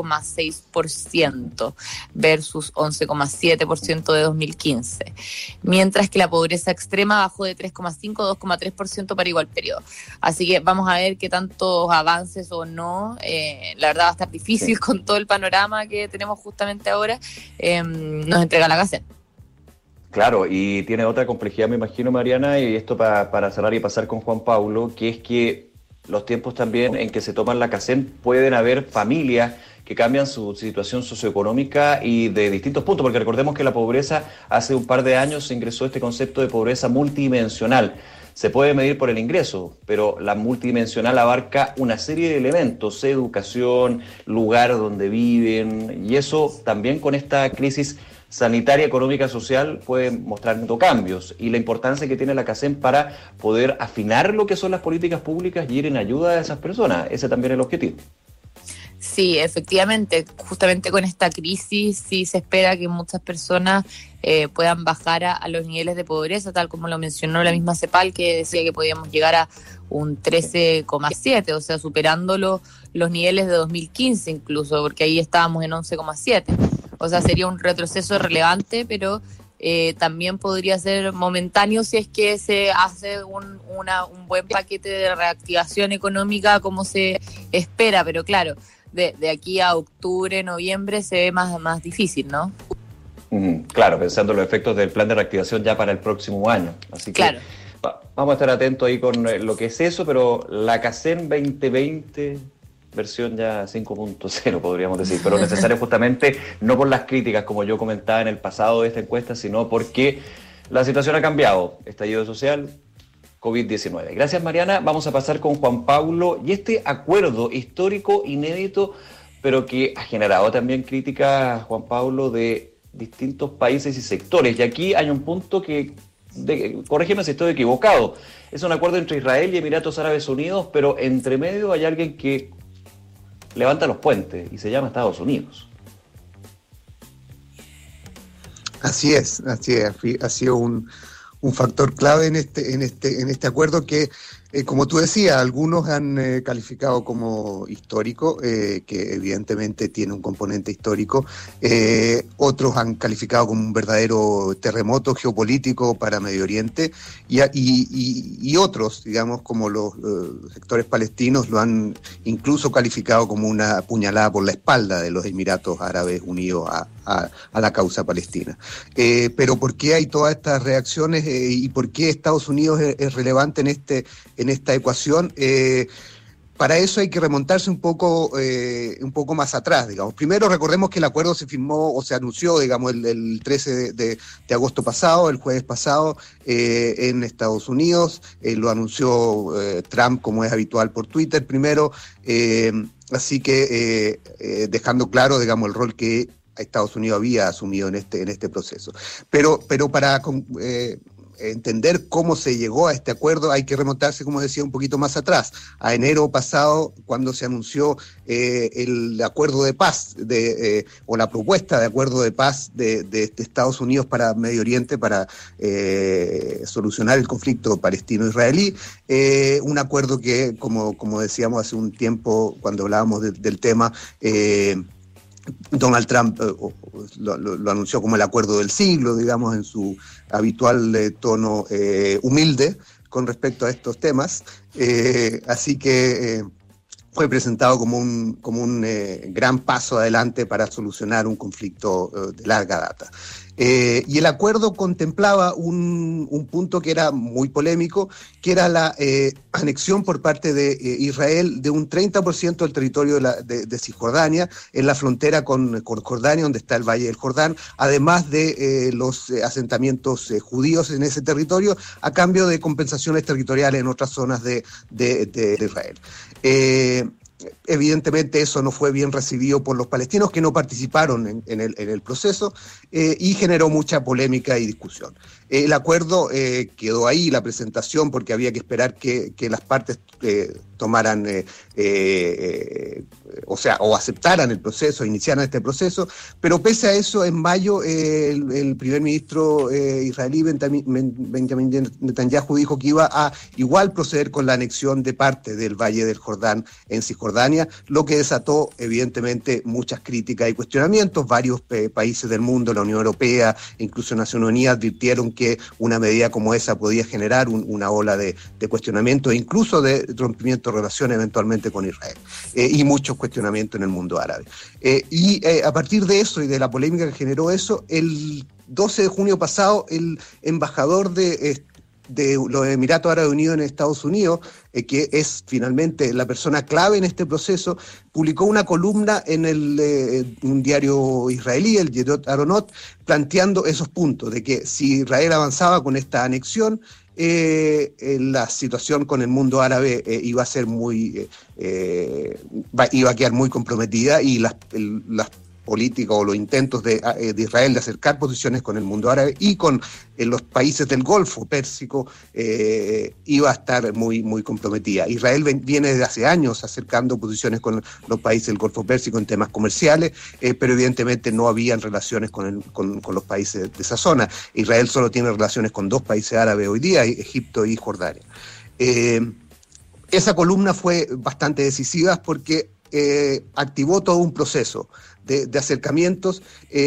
8,6% versus 11,7% de 2015, mientras que la pobreza extrema bajó de 3,5% a 2,3% para igual periodo. Así que vamos a ver qué tantos avances o no. La verdad va a estar difícil con todo el panorama que tenemos justamente ahora. Nos entrega la CACEN. Claro, y tiene otra complejidad, me imagino, Mariana, y esto para cerrar y pasar con Juan Pablo, que es que los tiempos también en que se toman la CACEN pueden haber familias que cambian su situación socioeconómica y de distintos puntos, porque recordemos que la pobreza, hace un par de años se ingresó este concepto de pobreza multidimensional. Se puede medir por el ingreso, pero la multidimensional abarca una serie de elementos, educación, lugar donde viven, y eso también con esta crisis sanitaria, económica, social puede mostrar cambios, y la importancia que tiene la CACEN para poder afinar lo que son las políticas públicas y ir en ayuda de esas personas. Ese también es el objetivo. Sí, efectivamente, justamente con esta crisis sí se espera que muchas personas puedan bajar a los niveles de pobreza, tal como lo mencionó la misma CEPAL, que decía que podíamos llegar a un 13,7, o sea, superando los niveles de 2015 incluso, porque ahí estábamos en 11,7. O sea, sería un retroceso relevante, pero también podría ser momentáneo si es que se hace un buen paquete de reactivación económica como se espera, pero claro, de aquí a octubre, noviembre se ve más difícil, ¿no? Claro, pensando en los efectos del plan de reactivación ya para el próximo año. Así que claro. Vamos a estar atentos ahí con lo que es eso, pero la CACEN 2020... versión ya 5.0 podríamos decir, pero necesario justamente no por las críticas como yo comentaba en el pasado de esta encuesta, sino porque la situación ha cambiado, estallido social, COVID-19. Gracias, Mariana. Vamos a pasar con Juan Pablo y este acuerdo histórico inédito, pero que ha generado también críticas, Juan Pablo, de distintos países y sectores, y aquí hay un punto que, corrígeme si estoy equivocado, es un acuerdo entre Israel y Emiratos Árabes Unidos, pero entre medio hay alguien que levanta los puentes y se llama Estados Unidos. Así es, ha sido un factor clave en este acuerdo que, como tú decías, algunos han calificado como histórico, que evidentemente tiene un componente histórico, otros han calificado como un verdadero terremoto geopolítico para Medio Oriente, y otros, digamos, como los sectores palestinos, lo han incluso calificado como una puñalada por la espalda de los Emiratos Árabes Unidos a la causa palestina. Pero ¿por qué hay todas estas reacciones y por qué Estados Unidos es relevante en esta ecuación? Para eso hay que remontarse un poco más atrás, digamos. Primero recordemos que el acuerdo se firmó o se anunció, digamos, el 13 de agosto pasado, el jueves pasado, en Estados Unidos. Lo anunció Trump, como es habitual, por Twitter primero. Así que dejando claro, digamos, el rol que Estados Unidos había asumido en este proceso. Pero para entender cómo se llegó a este acuerdo hay que remontarse, como decía, un poquito más atrás, a enero pasado, cuando se anunció el acuerdo de paz o la propuesta de acuerdo de paz de Estados Unidos para Medio Oriente para solucionar el conflicto palestino-israelí, un acuerdo que, como decíamos hace un tiempo cuando hablábamos del tema, Donald Trump lo anunció como el acuerdo del siglo, digamos, en su habitual tono humilde con respecto a estos temas. Así que fue presentado como un gran paso adelante para solucionar un conflicto de larga data. Y el acuerdo contemplaba un punto que era muy polémico, que era la anexión por parte de Israel de un 30% del territorio de Cisjordania, en la frontera con Jordania, donde está el Valle del Jordán, además de los asentamientos judíos en ese territorio, a cambio de compensaciones territoriales en otras zonas de Israel. Evidentemente eso no fue bien recibido por los palestinos, que no participaron en el proceso, y generó mucha polémica y discusión. El acuerdo quedó ahí, la presentación, porque había que esperar que las partes tomaran, o aceptaran el proceso, iniciaran este proceso, pero pese a eso, en mayo el primer ministro israelí Benjamin Netanyahu dijo que iba a igual proceder con la anexión de parte del Valle del Jordán en Cisjordania, lo que desató evidentemente muchas críticas y cuestionamientos. Varios países del mundo, la Unión Europea, incluso Naciones Unidas, advirtieron que una medida como esa podía generar una ola de cuestionamiento e incluso de rompimiento de relaciones eventualmente con Israel, y muchos cuestionamientos en el mundo árabe. A partir de eso y de la polémica que generó eso, el 12 de junio pasado, el embajador de los Emiratos Árabes Unidos en Estados Unidos, que es finalmente la persona clave en este proceso, publicó una columna en un diario israelí, el Yediot Aharonot, planteando esos puntos, de que si Israel avanzaba con esta anexión, la situación con el mundo árabe iba a ser iba a quedar muy comprometida, y las políticas o los intentos de Israel de acercar posiciones con el mundo árabe y con los países del Golfo Pérsico iba a estar muy, muy comprometida. Israel viene desde hace años acercando posiciones con los países del Golfo Pérsico en temas comerciales, pero evidentemente no habían relaciones con los países de esa zona. Israel solo tiene relaciones con dos países árabes hoy día, Egipto y Jordania. Esa columna fue bastante decisiva porque activó todo un proceso de acercamientos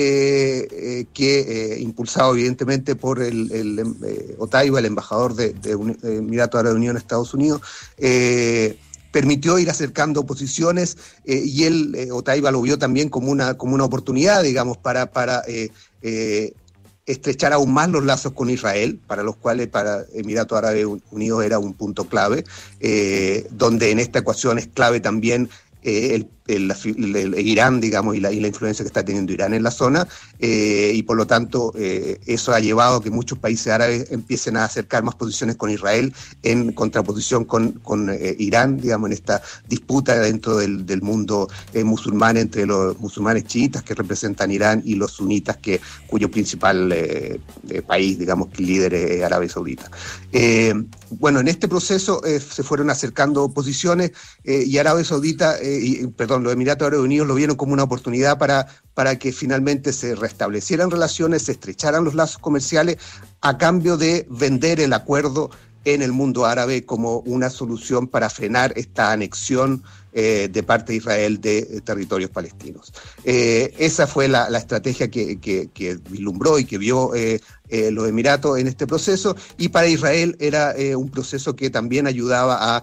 que, impulsado evidentemente por Otaiba, el embajador de Emiratos Árabes Unidos en Estados Unidos, permitió ir acercando posiciones, y Otaiba lo vio también como una oportunidad, digamos, para estrechar aún más los lazos con Israel, para los cuales para Emiratos Árabes Unidos era un punto clave, donde en esta ecuación es clave también el Irán, digamos, y la influencia que está teniendo Irán en la zona, y por lo tanto eso ha llevado a que muchos países árabes empiecen a acercar más posiciones con Israel en contraposición con Irán, digamos, en esta disputa dentro del mundo musulmán, entre los musulmanes chiitas que representan Irán y los sunitas cuyo principal país, digamos, líder es Arabia Saudita. Bueno, en este proceso se fueron acercando posiciones y Arabia Saudita, los Emiratos Árabes Unidos lo vieron como una oportunidad para que finalmente se restablecieran relaciones, se estrecharan los lazos comerciales a cambio de vender el acuerdo en el mundo árabe como una solución para frenar esta anexión de parte de Israel de territorios palestinos. Esa fue la estrategia que vislumbró y que vio los Emiratos en este proceso, y para Israel era un proceso que también ayudaba a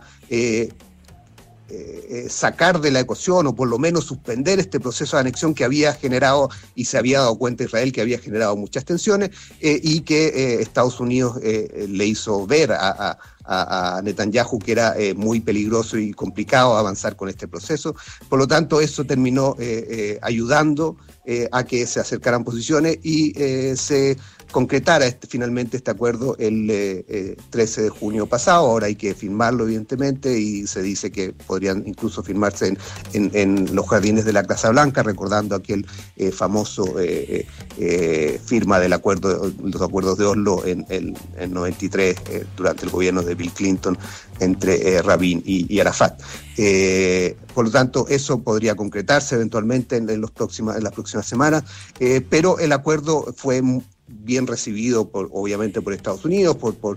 sacar de la ecuación, o por lo menos suspender este proceso de anexión que había generado, y se había dado cuenta Israel que había generado muchas tensiones, y que Estados Unidos le hizo ver a Netanyahu que era muy peligroso y complicado avanzar con este proceso. Por lo tanto, eso terminó ayudando a que se acercaran posiciones y se concretara finalmente este acuerdo el 13 de junio pasado. Ahora hay que firmarlo, evidentemente, y se dice que podrían incluso firmarse en los jardines de la Casa Blanca, recordando aquel famoso firma del acuerdo, los acuerdos de Oslo en 93, durante el gobierno de Bill Clinton, entre Rabin y Arafat. Por lo tanto, eso podría concretarse eventualmente en las próximas semanas, pero el acuerdo fue bien recibido obviamente por Estados Unidos, por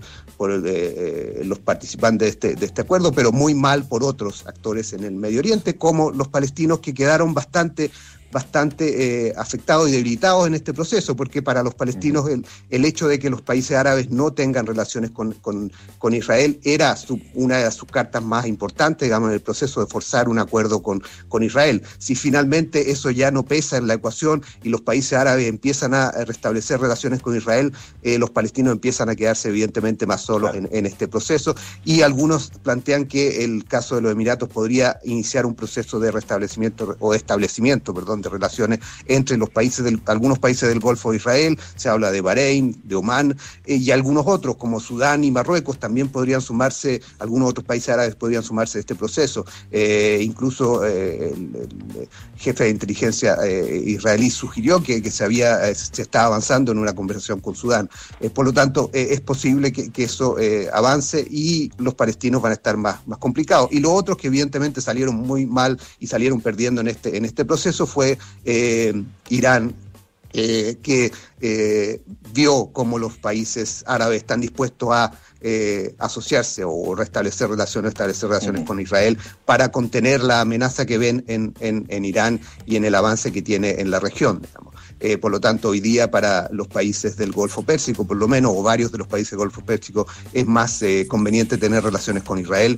los participantes de este acuerdo, pero muy mal por otros actores en el Medio Oriente, como los palestinos, que quedaron bastante afectados y debilitados en este proceso, porque para los palestinos el hecho de que los países árabes no tengan relaciones con Israel era una de sus cartas más importantes, digamos, en el proceso de forzar un acuerdo con Israel. Si finalmente eso ya no pesa en la ecuación y los países árabes empiezan a restablecer relaciones con Israel, los palestinos empiezan a quedarse evidentemente más solos en este proceso, y algunos plantean que el caso de los Emiratos podría iniciar un proceso de restablecimiento o de establecimiento, de relaciones entre algunos países del Golfo de Israel. Se habla de Bahrein, de Omán, y algunos otros como Sudán y Marruecos también podrían sumarse, algunos otros países árabes podrían sumarse a este proceso. Incluso el jefe de inteligencia israelí sugirió que se estaba avanzando en una conversación con Sudán. Por lo tanto, es posible que eso avance, y los palestinos van a estar más complicados. Y los otros que evidentemente salieron muy mal y salieron perdiendo en este proceso fue Irán, que vio cómo los países árabes están dispuestos a asociarse o restablecer relaciones con Israel para contener la amenaza que ven en Irán y en el avance que tiene en la región, digamos. Por lo tanto, hoy día para los países del Golfo Pérsico, por lo menos, o varios de los países del Golfo Pérsico, es más conveniente tener relaciones con Israel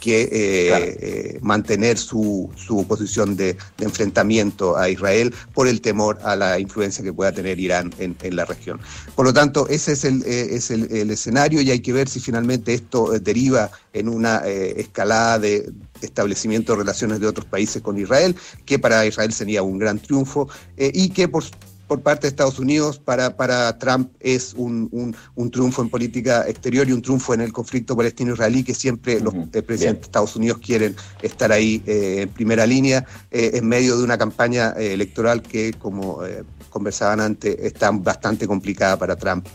que mantener su posición de enfrentamiento a Israel por el temor a la influencia que pueda tener Irán en la región. Por lo tanto, ese es el escenario, y hay que ver si finalmente esto deriva en una escalada de establecimiento de relaciones de otros países con Israel, que para Israel sería un gran triunfo, y que por parte de Estados Unidos para Trump es un triunfo en política exterior y un triunfo en el conflicto palestino-israelí, que siempre los presidentes de Estados Unidos quieren estar ahí en primera línea, en medio de una campaña electoral que, como conversaban antes, está bastante complicada para Trump,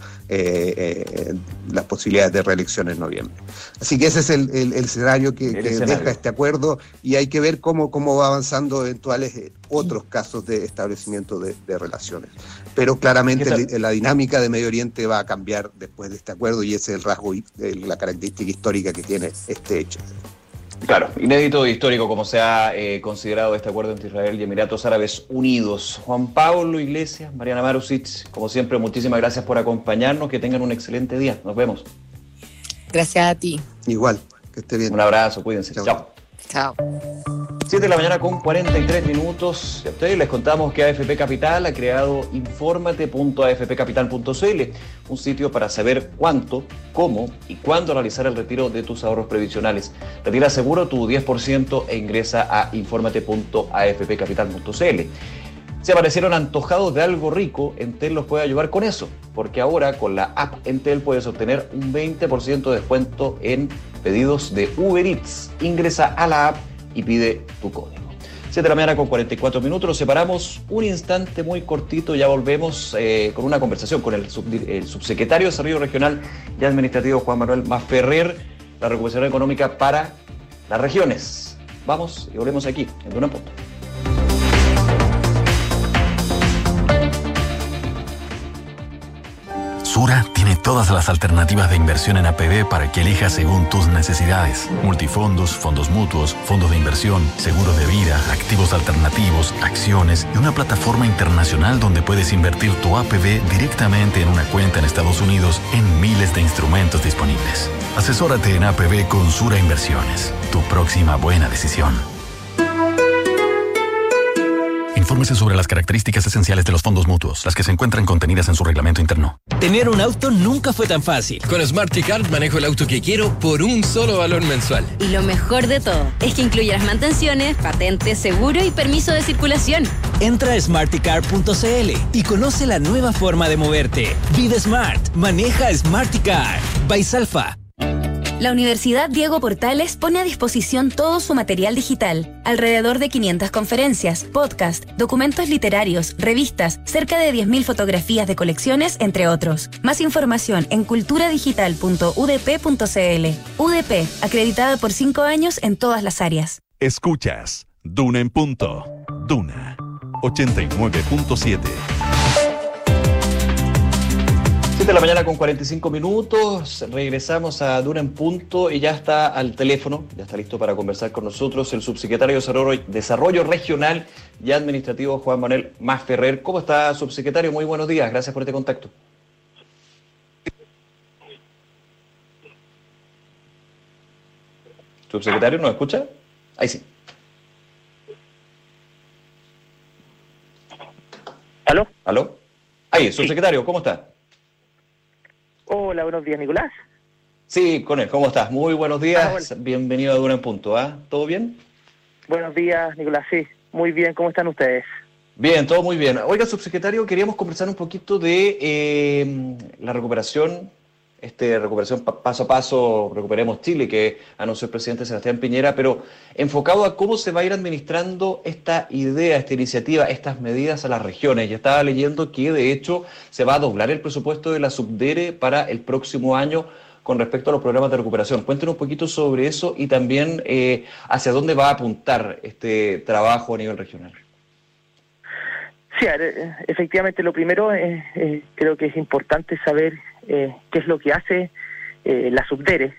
las posibilidades de reelección en noviembre. Así que ese es el escenario que deja este acuerdo, y hay que ver cómo va avanzando eventuales otros casos de establecimiento de relaciones. Pero claramente la dinámica de Medio Oriente va a cambiar después de este acuerdo, y ese es el rasgo, la característica histórica que tiene este hecho. Claro, inédito e histórico como se ha considerado este acuerdo entre Israel y Emiratos Árabes Unidos. Juan Pablo Iglesias, Mariana Marusic, como siempre, muchísimas gracias por acompañarnos, que tengan un excelente día, nos vemos. Gracias a ti. Igual, que esté bien. Un abrazo, cuídense. Chao. Chao. 7 de la mañana con 43 minutos. Y a ustedes les contamos que AFP Capital ha creado informate.afpcapital.cl, un sitio para saber cuánto, cómo y cuándo realizar el retiro de tus ahorros previsionales. Retira seguro tu 10% e ingresa a informate.afpcapital.cl. Si aparecieron antojados de algo rico, Entel los puede ayudar con eso, porque ahora con la app Entel puedes obtener un 20% de descuento en pedidos de Uber Eats. Ingresa a la app y pide tu código. 7 de la mañana con 44 minutos. Nos separamos un instante muy cortito. Ya volvemos con una conversación con el subsecretario de Desarrollo Regional y Administrativo, Juan Manuel Masferrer, la recuperación económica para las regiones. Vamos y volvemos aquí, en Duna en Punto. Sura tiene todas las alternativas de inversión en APB para que elijas según tus necesidades. Multifondos, fondos mutuos, fondos de inversión, seguros de vida, activos alternativos, acciones y una plataforma internacional donde puedes invertir tu APB directamente en una cuenta en Estados Unidos en miles de instrumentos disponibles. Asesórate en APB con Sura Inversiones. Tu próxima buena decisión. Infórmese sobre las características esenciales de los fondos mutuos, las que se encuentran contenidas en su reglamento interno. Tener un auto nunca fue tan fácil. Con SmartCard manejo el auto que quiero por un solo valor mensual. Y lo mejor de todo es que incluye las mantenciones, patente, seguro y permiso de circulación. Entra a smartcar.cl y conoce la nueva forma de moverte. Vive Smart. Maneja SmartCard. Baisalfa. La Universidad Diego Portales pone a disposición todo su material digital. Alrededor de 500 conferencias, podcasts, documentos literarios, revistas, cerca de 10.000 fotografías de colecciones, entre otros. Más información en culturadigital.udp.cl. UDP, acreditada por 5 años en todas las áreas. Escuchas Duna en Punto. Duna 89.7. 7 de la mañana con 45 minutos, regresamos a Duna en Punto y ya está al teléfono, ya está listo para conversar con nosotros el subsecretario de Desarrollo Regional y Administrativo, Juan Manuel Masferrer. ¿Cómo está, subsecretario? Muy buenos días, gracias por este contacto. ¿Subsecretario nos escucha? Ahí sí. ¿Aló? ¿Aló? Ahí, subsecretario, ¿cómo está? Hola, buenos días, Nicolás. Sí, con él, ¿cómo estás? Muy buenos días, bueno. Bienvenido a Duna en Punto, ¿ah? ¿Todo bien? Buenos días, Nicolás, sí, muy bien, ¿cómo están ustedes? Bien, todo muy bien. Oiga, subsecretario, queríamos conversar un poquito de la recuperación, recuperación paso a paso, Recuperemos Chile, que anunció el presidente Sebastián Piñera, pero enfocado a cómo se va a ir administrando esta idea, esta iniciativa, estas medidas a las regiones. Ya estaba leyendo que, de hecho, se va a doblar el presupuesto de la Subdere para el próximo año con respecto a los programas de recuperación. Cuéntenos un poquito sobre eso y también hacia dónde va a apuntar este trabajo a nivel regional. Sí, efectivamente, lo primero, creo que es importante saber qué es lo que hace la Subdere.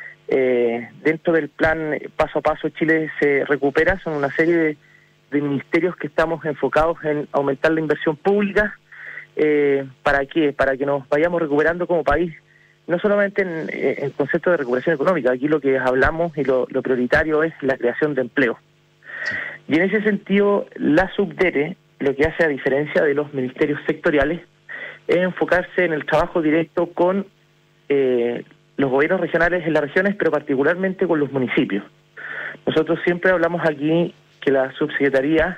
Dentro del plan Paso a Paso Chile se recupera, son una serie de ministerios que estamos enfocados en aumentar la inversión pública. ¿Para qué? Para que nos vayamos recuperando como país, no solamente en el concepto de recuperación económica. Aquí lo que hablamos y lo prioritario es la creación de empleo. Y en ese sentido, la Subdere lo que hace, a diferencia de los ministerios sectoriales, es enfocarse en el trabajo directo con los gobiernos regionales en las regiones, pero particularmente con los municipios. Nosotros siempre hablamos aquí que la subsecretaría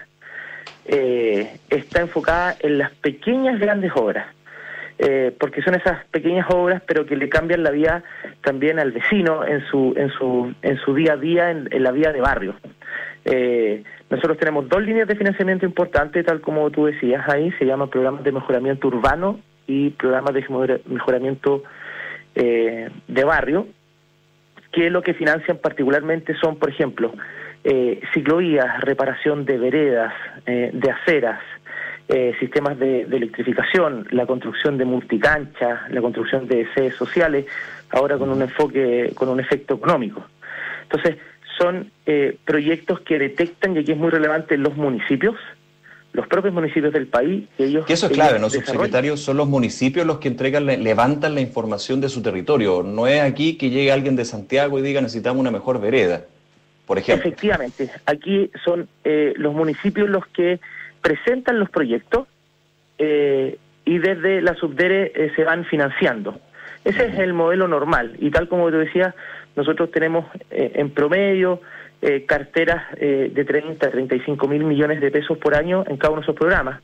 está enfocada en las pequeñas grandes obras, porque son esas pequeñas obras, pero que le cambian la vida también al vecino en su día a día, en la vida de barrio. Nosotros tenemos 2 líneas de financiamiento importantes, tal como tú decías ahí, se llaman programas de mejoramiento urbano y programas de mejoramiento de barrio, que lo que financian particularmente son, por ejemplo, ciclovías, reparación de veredas, de aceras, sistemas de electrificación, la construcción de multicanchas, la construcción de sedes sociales, ahora con un enfoque, con un efecto económico. Entonces, son proyectos que detectan, y aquí es muy relevante, los municipios, los propios municipios del país. Que eso es clave, ¿no, subsecretario? Son los municipios los que levantan la información de su territorio. No es aquí que llegue alguien de Santiago y diga necesitamos una mejor vereda, por ejemplo. Efectivamente, aquí son los municipios los que presentan los proyectos y desde la Subdere se van financiando. Ese es el modelo normal, y tal como te decía, nosotros tenemos en promedio carteras de 30 a 35 mil millones de pesos por año en cada uno de esos programas.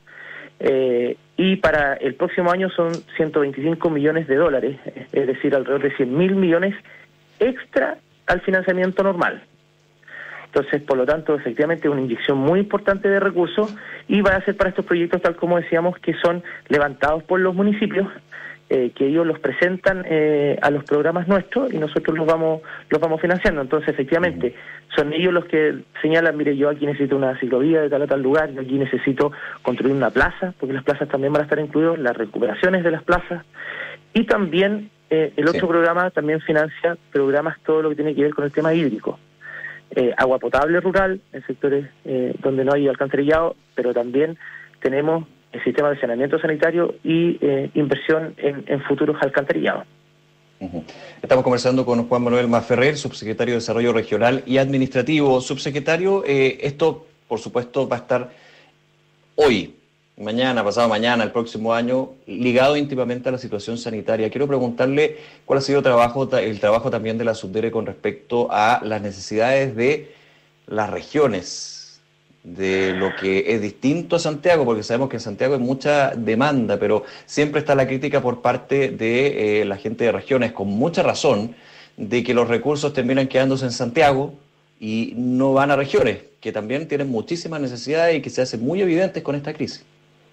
Y para el próximo año son 125 millones de dólares, es decir, alrededor de 100 mil millones extra al financiamiento normal. Entonces, por lo tanto, efectivamente es una inyección muy importante de recursos y va a ser para estos proyectos, tal como decíamos, que son levantados por los municipios, que ellos los presentan a los programas nuestros y nosotros los vamos financiando. Entonces, efectivamente, son ellos los que señalan, mire, yo aquí necesito una ciclovía de tal a tal lugar, yo aquí necesito construir una plaza, porque las plazas también van a estar incluidas, las recuperaciones de las plazas, y también el otro programa también financia programas, todo lo que tiene que ver con el tema hídrico. Agua potable rural, en sectores donde no hay alcantarillado, pero también tenemos el sistema de saneamiento sanitario y inversión en futuros alcantarillados. Estamos conversando con Juan Manuel Masferrer, subsecretario de Desarrollo Regional y Administrativo. Subsecretario, esto por supuesto va a estar hoy, mañana, pasado mañana, el próximo año, ligado íntimamente a la situación sanitaria. Quiero preguntarle cuál ha sido el trabajo también de la Subdere con respecto a las necesidades de las regiones, de lo que es distinto a Santiago, porque sabemos que en Santiago hay mucha demanda, pero siempre está la crítica por parte de la gente de regiones, con mucha razón, de que los recursos terminan quedándose en Santiago y no van a regiones, que también tienen muchísimas necesidades y que se hacen muy evidentes con esta crisis.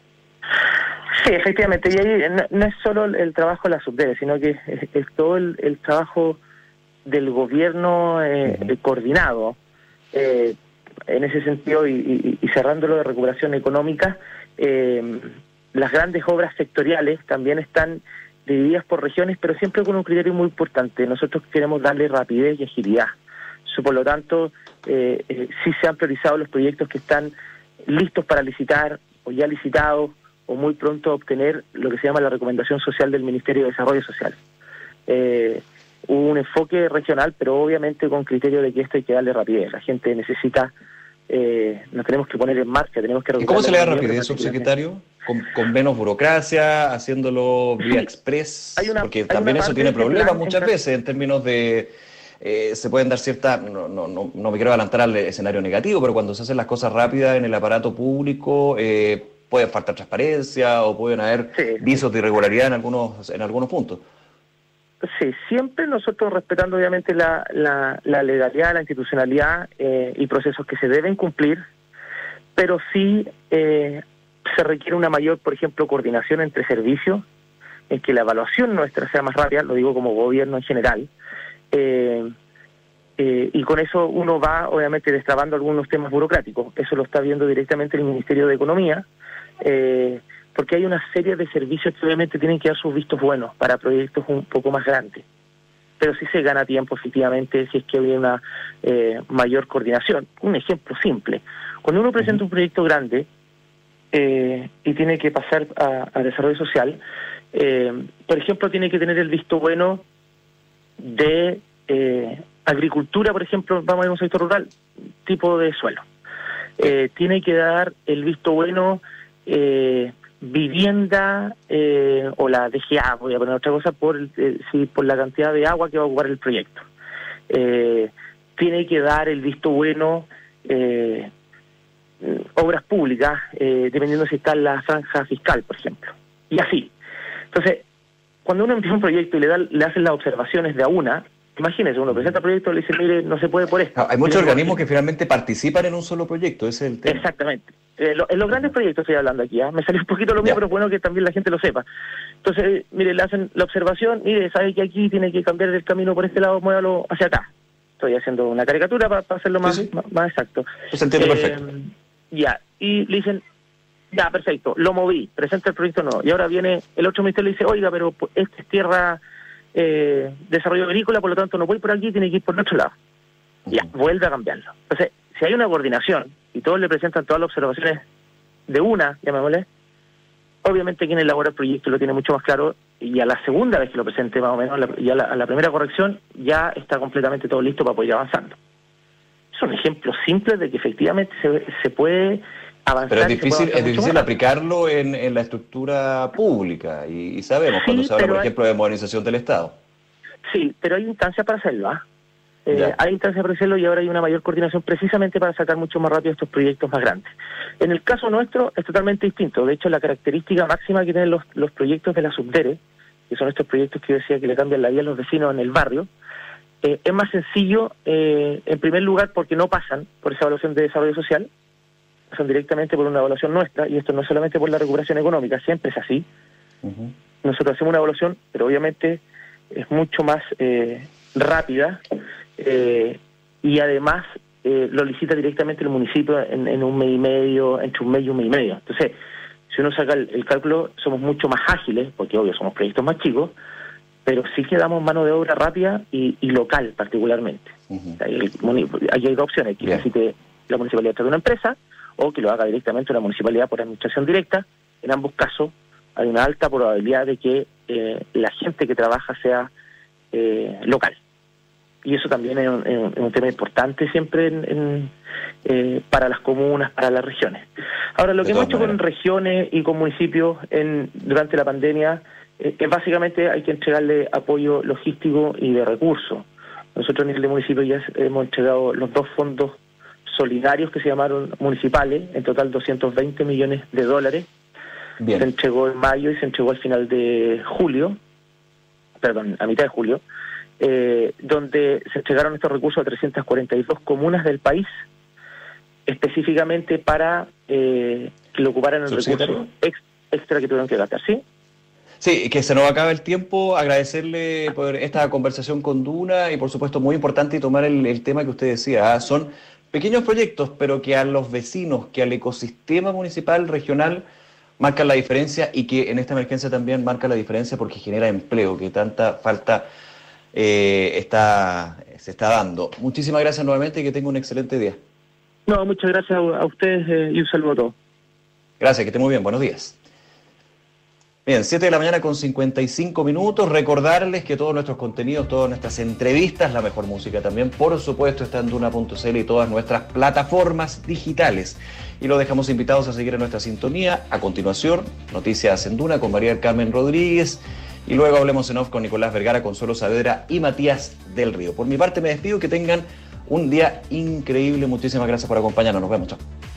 Sí, efectivamente, y ahí no es solo el trabajo de la Subdere, sino que es todo el trabajo del gobierno coordinado. En ese sentido, y cerrándolo de recuperación económica, las grandes obras sectoriales también están divididas por regiones, pero siempre con un criterio muy importante. Nosotros queremos darle rapidez y agilidad. Por lo tanto, sí se han priorizado los proyectos que están listos para licitar, o ya licitados, o muy pronto a obtener lo que se llama la recomendación social del Ministerio de Desarrollo Social. Hubo un enfoque regional, pero obviamente con criterio de que esto hay que darle rapidez. La gente necesita, nos tenemos que poner en marcha, tenemos que... ¿Y cómo se le da rapidez, subsecretario? ¿Con menos burocracia, haciéndolo vía express? Porque también eso tiene problemas muchas veces en términos de... se pueden dar ciertas... No me quiero adelantar al escenario negativo, pero cuando se hacen las cosas rápidas en el aparato público... puede faltar transparencia o pueden haber visos de irregularidad en algunos puntos. Sí, siempre nosotros respetando obviamente la legalidad, la institucionalidad y procesos que se deben cumplir, pero sí se requiere una mayor, por ejemplo, coordinación entre servicios, en que la evaluación nuestra sea más rápida, lo digo como gobierno en general, y con eso uno va obviamente destrabando algunos temas burocráticos. Eso lo está viendo directamente el Ministerio de Economía, porque hay una serie de servicios que obviamente tienen que dar sus vistos buenos para proyectos un poco más grandes. Pero sí se gana tiempo, efectivamente, si es que hay una mayor coordinación. Un ejemplo simple. Cuando uno presenta un proyecto grande y tiene que pasar a desarrollo social, por ejemplo, tiene que tener el visto bueno de agricultura, por ejemplo, vamos a ir a un sector rural, tipo de suelo. Tiene que dar el visto bueno... vivienda o la DGA, voy a poner otra cosa, por la cantidad de agua que va a ocupar el proyecto. Tiene que dar el visto bueno obras públicas, dependiendo si está en la franja fiscal, por ejemplo. Y así. Entonces, cuando uno empieza un proyecto y le hacen las observaciones de a una, imagínese, uno presenta el proyecto y le dice, mire, no se puede por esto. Hay muchos organismos que finalmente participan en un solo proyecto, ese es el tema. Exactamente. En los grandes proyectos estoy hablando aquí, me salió un poquito lo mío, pero es bueno que también la gente lo sepa. Entonces, mire, le hacen la observación, mire, sabe que aquí tiene que cambiar el camino por este lado, muévalo hacia acá. Estoy haciendo una caricatura para hacerlo más exacto. Se entiende perfecto. Ya, y le dicen, ya, perfecto, lo moví, presenta el proyecto nuevo. Y ahora viene el otro ministerio y le dice, oiga, pero esta es tierra... desarrollo agrícola, por lo tanto no voy por aquí, tiene que ir por el otro lado. Ya, vuelve a cambiarlo. Entonces, si hay una coordinación y todos le presentan todas las observaciones de una, llamémosle, obviamente quien elabora el proyecto lo tiene mucho más claro y a la segunda vez que lo presente más o menos, a la primera corrección, ya está completamente todo listo para poder ir avanzando. Son ejemplos simples de que efectivamente se puede avanzar. Pero es difícil aplicarlo en la estructura pública y sabemos cuando se habla, por ejemplo, de modernización del Estado. Sí, pero hay instancias para hacerlo, hay instancias para hacerlo y ahora hay una mayor coordinación precisamente para sacar mucho más rápido estos proyectos más grandes. En el caso nuestro es totalmente distinto. De hecho, la característica máxima que tienen los proyectos de la Subdere, que son estos proyectos que yo decía que le cambian la vida a los vecinos en el barrio, Es más sencillo, en primer lugar, porque no pasan por esa evaluación de desarrollo social, pasan directamente por una evaluación nuestra, y esto no es solamente por la recuperación económica, siempre es así. Nosotros hacemos una evaluación, pero obviamente es mucho más rápida, y además lo licita directamente el municipio en un mes y medio, entre un mes y un mes y medio. Entonces, si uno saca el cálculo, somos mucho más ágiles, porque obvio somos proyectos más chicos, pero sí que damos mano de obra rápida y local particularmente. Ahí hay dos opciones, que necesite la municipalidad de una empresa o que lo haga directamente una municipalidad por administración directa. En ambos casos hay una alta probabilidad de que la gente que trabaja sea local. Y eso también es un tema importante siempre para las comunas, para las regiones. Ahora, lo que hemos hecho con regiones y con municipios durante la pandemia es básicamente hay que entregarle apoyo logístico y de recursos. Nosotros a nivel de municipio ya hemos entregado los 2 fondos solidarios que se llamaron municipales, en total $220 millones. Se entregó en mayo y se entregó al final de julio, a mitad de julio, donde se entregaron estos recursos a 342 comunas del país, específicamente para que lo ocuparan el recurso extra que tuvieron que gastar, ¿sí? Sí, que se nos acaba el tiempo. Agradecerle por esta conversación con Duna y por supuesto muy importante y tomar el tema que usted decía. Son pequeños proyectos, pero que a los vecinos, que al ecosistema municipal, regional, marcan la diferencia y que en esta emergencia también marca la diferencia porque genera empleo, que tanta falta se está dando. Muchísimas gracias nuevamente y que tenga un excelente día. No, muchas gracias a ustedes y un saludo a todos. Gracias, que esté muy bien. Buenos días. Bien, 7 de la mañana con 55 minutos. Recordarles que todos nuestros contenidos, todas nuestras entrevistas, la mejor música también, por supuesto, está en Duna.cl y todas nuestras plataformas digitales. Y lo dejamos invitados a seguir en nuestra sintonía. A continuación, Noticias en Duna con María del Carmen Rodríguez. Y luego hablemos en off con Nicolás Vergara, Consuelo Saavedra y Matías del Río. Por mi parte me despido, que tengan un día increíble. Muchísimas gracias por acompañarnos. Nos vemos. Chao.